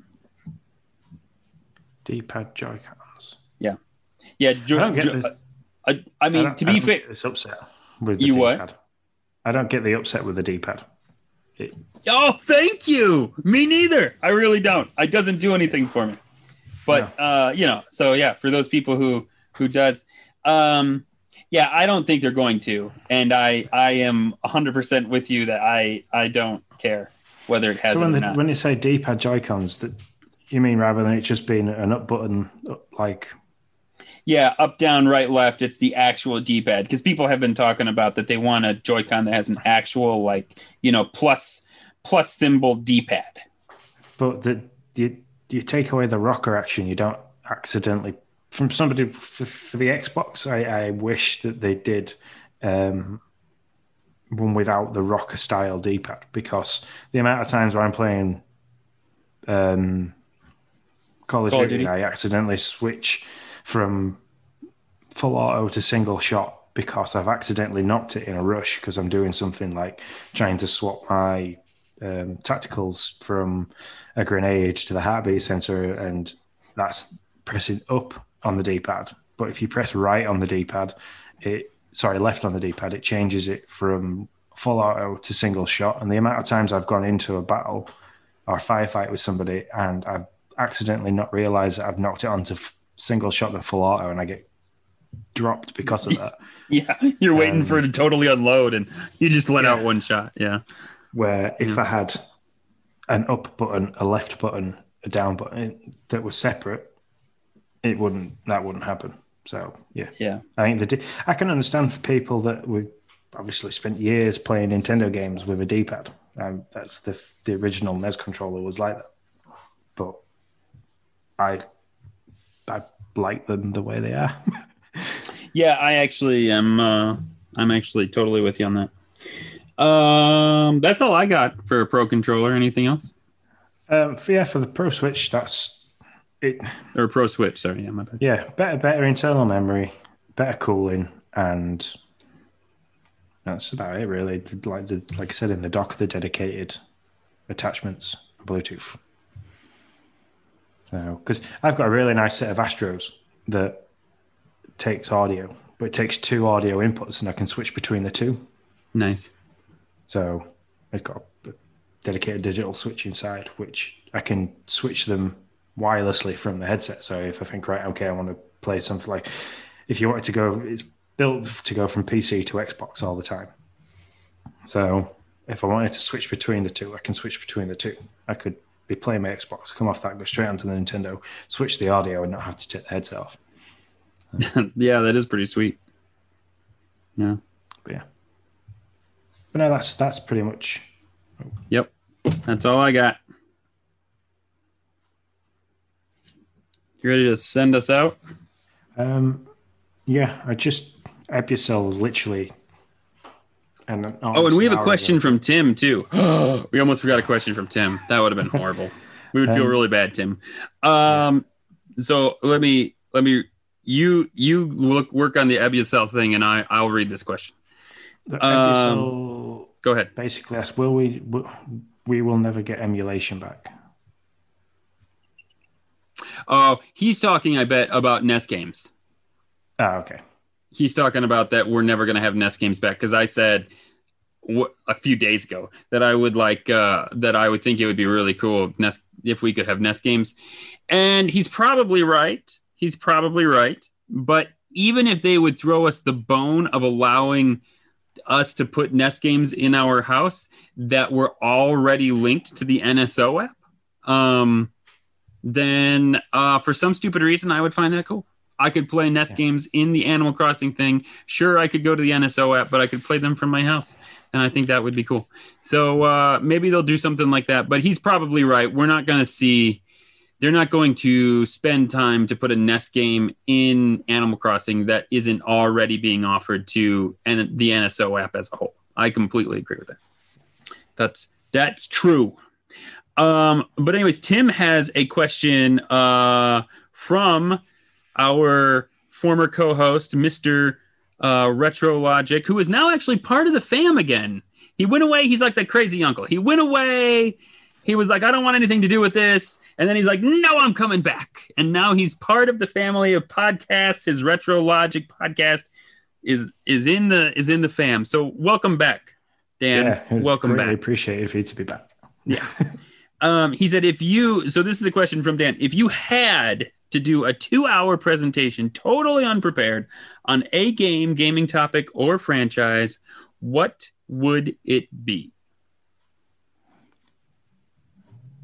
D-pad Joy-Cons. Yeah. Yeah. I mean, to be fair, it's upset with the D-pad. What? I don't get the upset with the D-pad. Oh, thank you. Me neither. I really don't. It doesn't do anything for me. But so yeah, for those people who does, I don't think they're going to, and I am 100% with you that I don't care whether it has it or not. When you say D-pad Joy-Cons, that you mean rather than it just being an up button, like. Yeah, up, down, right, left. It's the actual D-pad because people have been talking about that they want a Joy-Con that has an actual plus symbol D-pad. But you take away the rocker action. You don't accidentally from somebody for the Xbox. I wish that they did one without the rocker style D-pad, because the amount of times where I'm playing Call of Duty, I accidentally switch from full auto to single shot because I've accidentally knocked it in a rush because I'm doing something like trying to swap my tacticals from a grenade to the heartbeat sensor, and that's pressing up on the D-pad. But if you press right on the D-pad, left on the D-pad, it changes it from full auto to single shot. And the amount of times I've gone into a battle or a firefight with somebody and I've accidentally not realized that I've knocked it onto single shot and full auto, and I get dropped because of that. Yeah, you're waiting for it to totally unload and you just let out one shot. Yeah. Where if I had an up button, a left button, a down button that was separate, that wouldn't happen. So yeah. I think I can understand for people that we've obviously spent years playing Nintendo games with a D-pad. That's the original NES controller was like that. But I like them the way they are. Yeah, I actually am. I'm actually totally with you on that. That's all I got for a Pro controller. Anything else? For the Pro Switch, that's it. Or Pro Switch, sorry, yeah, my bad. Yeah, better internal memory, better cooling, and that's about it, really. Like I said in the dock, the dedicated attachments, Bluetooth. So, because I've got a really nice set of Astros that takes audio, but it takes 2 audio inputs, and I can switch between the 2. Nice. So it's got a dedicated digital switch inside, which I can switch them wirelessly from the headset. So if I think, right, okay, I want to play something like, if you wanted to go, it's built to go from PC to Xbox all the time. So if I wanted to switch between the 2, I can switch between the 2. I could be playing my Xbox, come off that, go straight onto the Nintendo, switch the audio, and not have to take the headset off. Yeah, that is pretty sweet. Yeah. But no, that's pretty much. Yep, that's all I got. You ready to send us out? Yeah, Epiocell literally. And we have a question from Tim too. We almost forgot a question from Tim. That would have been horrible. We would feel really bad, Tim. So let me you work on the Epiocell thing, and I'll read this question. Epiocell go ahead. Basically asks, we will never get emulation back? Oh, he's talking, I bet, about NES games. Oh, okay. He's talking about that we're never going to have NES games back, because I said a few days ago that I would that I would think it would be really cool if we could have NES games. And he's probably right. But even if they would throw us the bone of allowing us to put NES games in our house that were already linked to the NSO app, then for some stupid reason, I would find that cool. I could play NES games in the Animal Crossing thing. Sure, I could go to the NSO app, but I could play them from my house. And I think that would be cool. So maybe they'll do something like that. But he's probably right. They're not going to spend time to put a NES game in Animal Crossing that isn't already being offered to the NSO app as a whole. I completely agree with that. That's true. But anyways, Tim has a question from our former co-host, Mr. Retro Logic, who is now actually part of the fam again. He went away. He's like that crazy uncle. He went away. He was like, I don't want anything to do with this. And then he's like, no, I'm coming back. And now he's part of the family of podcasts. His Retro Logic podcast is in the fam. So welcome back, Dan. Yeah, welcome back. I appreciate it for you to be back. Yeah. He said, so this is a question from Dan. If you had to do a 2-hour presentation, totally unprepared, on a gaming topic or franchise, what would it be?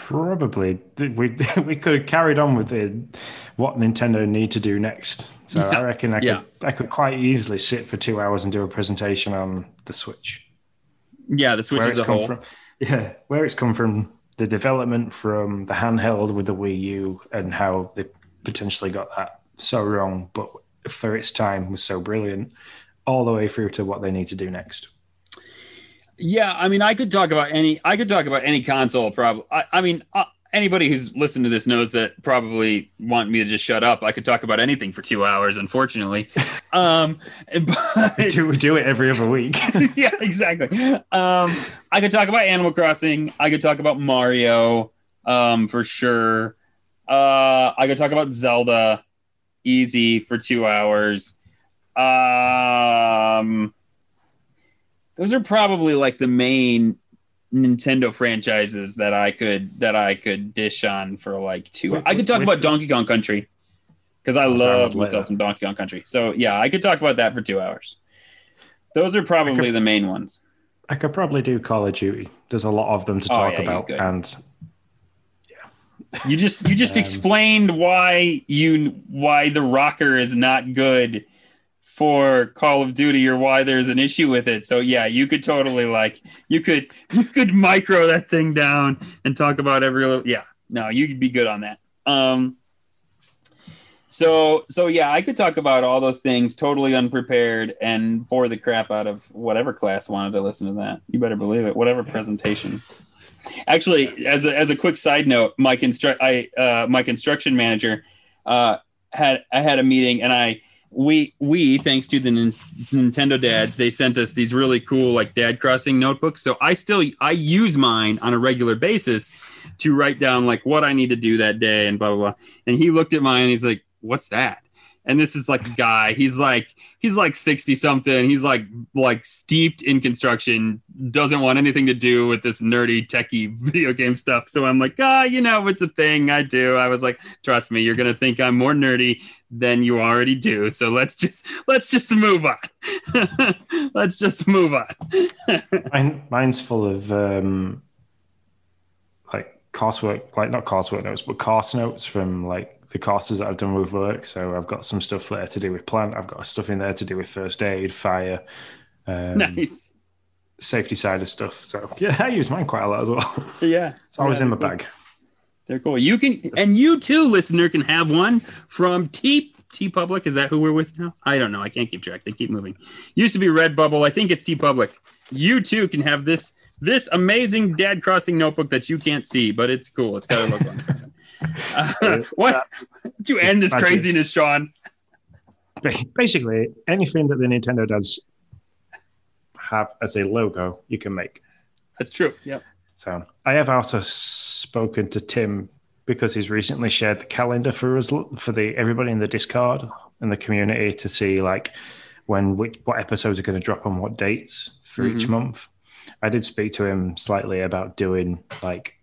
Probably we could have carried on with what Nintendo need to do next. So Yeah, I reckon I could quite easily sit for 2 hours and do a presentation on the Switch. Yeah, the Switch Where as it's a come whole. from, where it's come from, the development from the handheld with the Wii U, and how they potentially got that so wrong, but for its time was so brilliant, all the way through to what they need to do next. Yeah, I mean, I could talk about any console. Probably, I mean, anybody who's listened to this knows that probably want me to just shut up. I could talk about anything for 2 hours, unfortunately. But We do it every other week. yeah, exactly. I could talk about Animal Crossing. I could talk about Mario, for sure. I could talk about Zelda, easy for 2 hours. Those are probably like the main Nintendo franchises that I could dish on for like 2 hours. I could talk about Donkey Kong Country because I love myself some Donkey Kong Country. So yeah, I could talk about that for 2 hours. Those are probably the main ones. I could probably do Call of Duty. There's a lot of them to talk about, and you just explained why the rocker is not good for Call of Duty, or why there's an issue with it. So yeah, you could totally you could micro that thing down and talk about every little, you could be good on that. So yeah, I could talk about all those things totally unprepared and bore the crap out of whatever class wanted to listen to that. You better believe it. Whatever presentation. Actually, as a quick side note, my construction manager had a meeting, and we thanks to the Nintendo dads, they sent us these really cool like dad crossing notebooks. So I use mine on a regular basis to write down like what I need to do that day and blah blah blah. And he looked at mine and he's like, "What's that?" And this is like a guy. He's like 60 something. He's like steeped in construction. Doesn't want anything to do with this nerdy techie video game stuff. So I'm like, it's a thing I do. I was like, trust me, you're gonna think I'm more nerdy than you already do. So let's just move on. Let's just move on. Mine's full of like coursework, like not coursework notes, but course notes from like the courses that I've done with work. So I've got some stuff there to do with plant. I've got stuff in there to do with first aid, fire, nice safety side of stuff. So yeah, I use mine quite a lot as well. Yeah, it's always in my bag. They're cool. You can, and you too, listener, can have one from T Public. Is that who we're with now? I don't know. I can't keep track. They keep moving. Used to be Redbubble. I think it's T Public. You too can have this amazing dad crossing notebook that you can't see, but it's cool. It's got a logo on it. What? To end this craziness, Sean? Basically, anything that the Nintendo does have as a logo, you can make. That's true. Yep. So I have also spoken to Tim because he's recently shared the calendar for us, for everybody in the Discord and the community to see like what episodes are going to drop on what dates for each month. I did speak to him slightly about doing like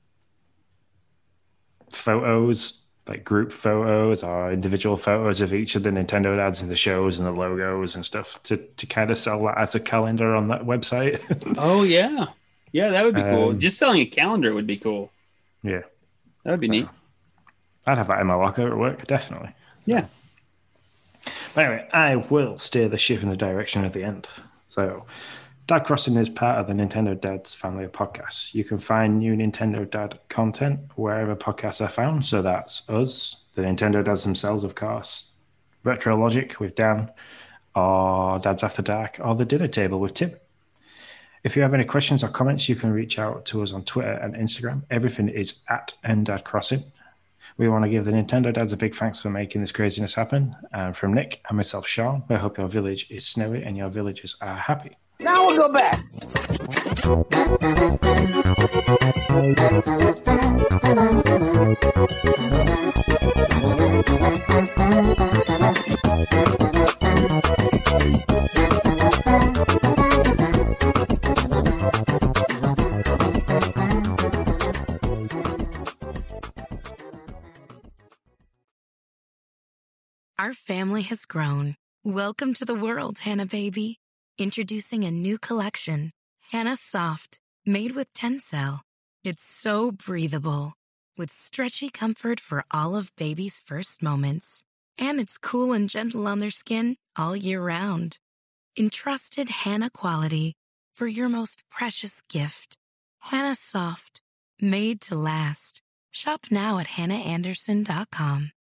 photos, like group photos or individual photos of each of the Nintendo dads and the shows and the logos and stuff to kind of sell that as a calendar on that website. Oh yeah, that would be cool. Just selling a calendar would be cool. Yeah, that would be neat. I'd have that in my locker at work, definitely. Yeah. But anyway, I will steer the ship in the direction of the end. So Dad Crossing is part of the Nintendo Dads family of podcasts. You can find new Nintendo Dad content wherever podcasts are found. So that's us, the Nintendo Dads themselves, of course, Retro Logic with Dan, or Dads After Dark, or The Dinner Table with Tim. If you have any questions or comments, you can reach out to us on Twitter and Instagram. Everything is at NDadCrossing. We want to give the Nintendo Dads a big thanks for making this craziness happen. And from Nick and myself, Sean, we hope your village is snowy and your villagers are happy. Now we'll go back. Our family has grown. Welcome to the world, Hannah baby. Introducing a new collection, Hannah Soft, made with Tencel. It's so breathable, with stretchy comfort for all of baby's first moments. And it's cool and gentle on their skin all year round. Entrusted Hannah quality for your most precious gift. Hannah Soft, made to last. Shop now at hannahanderson.com.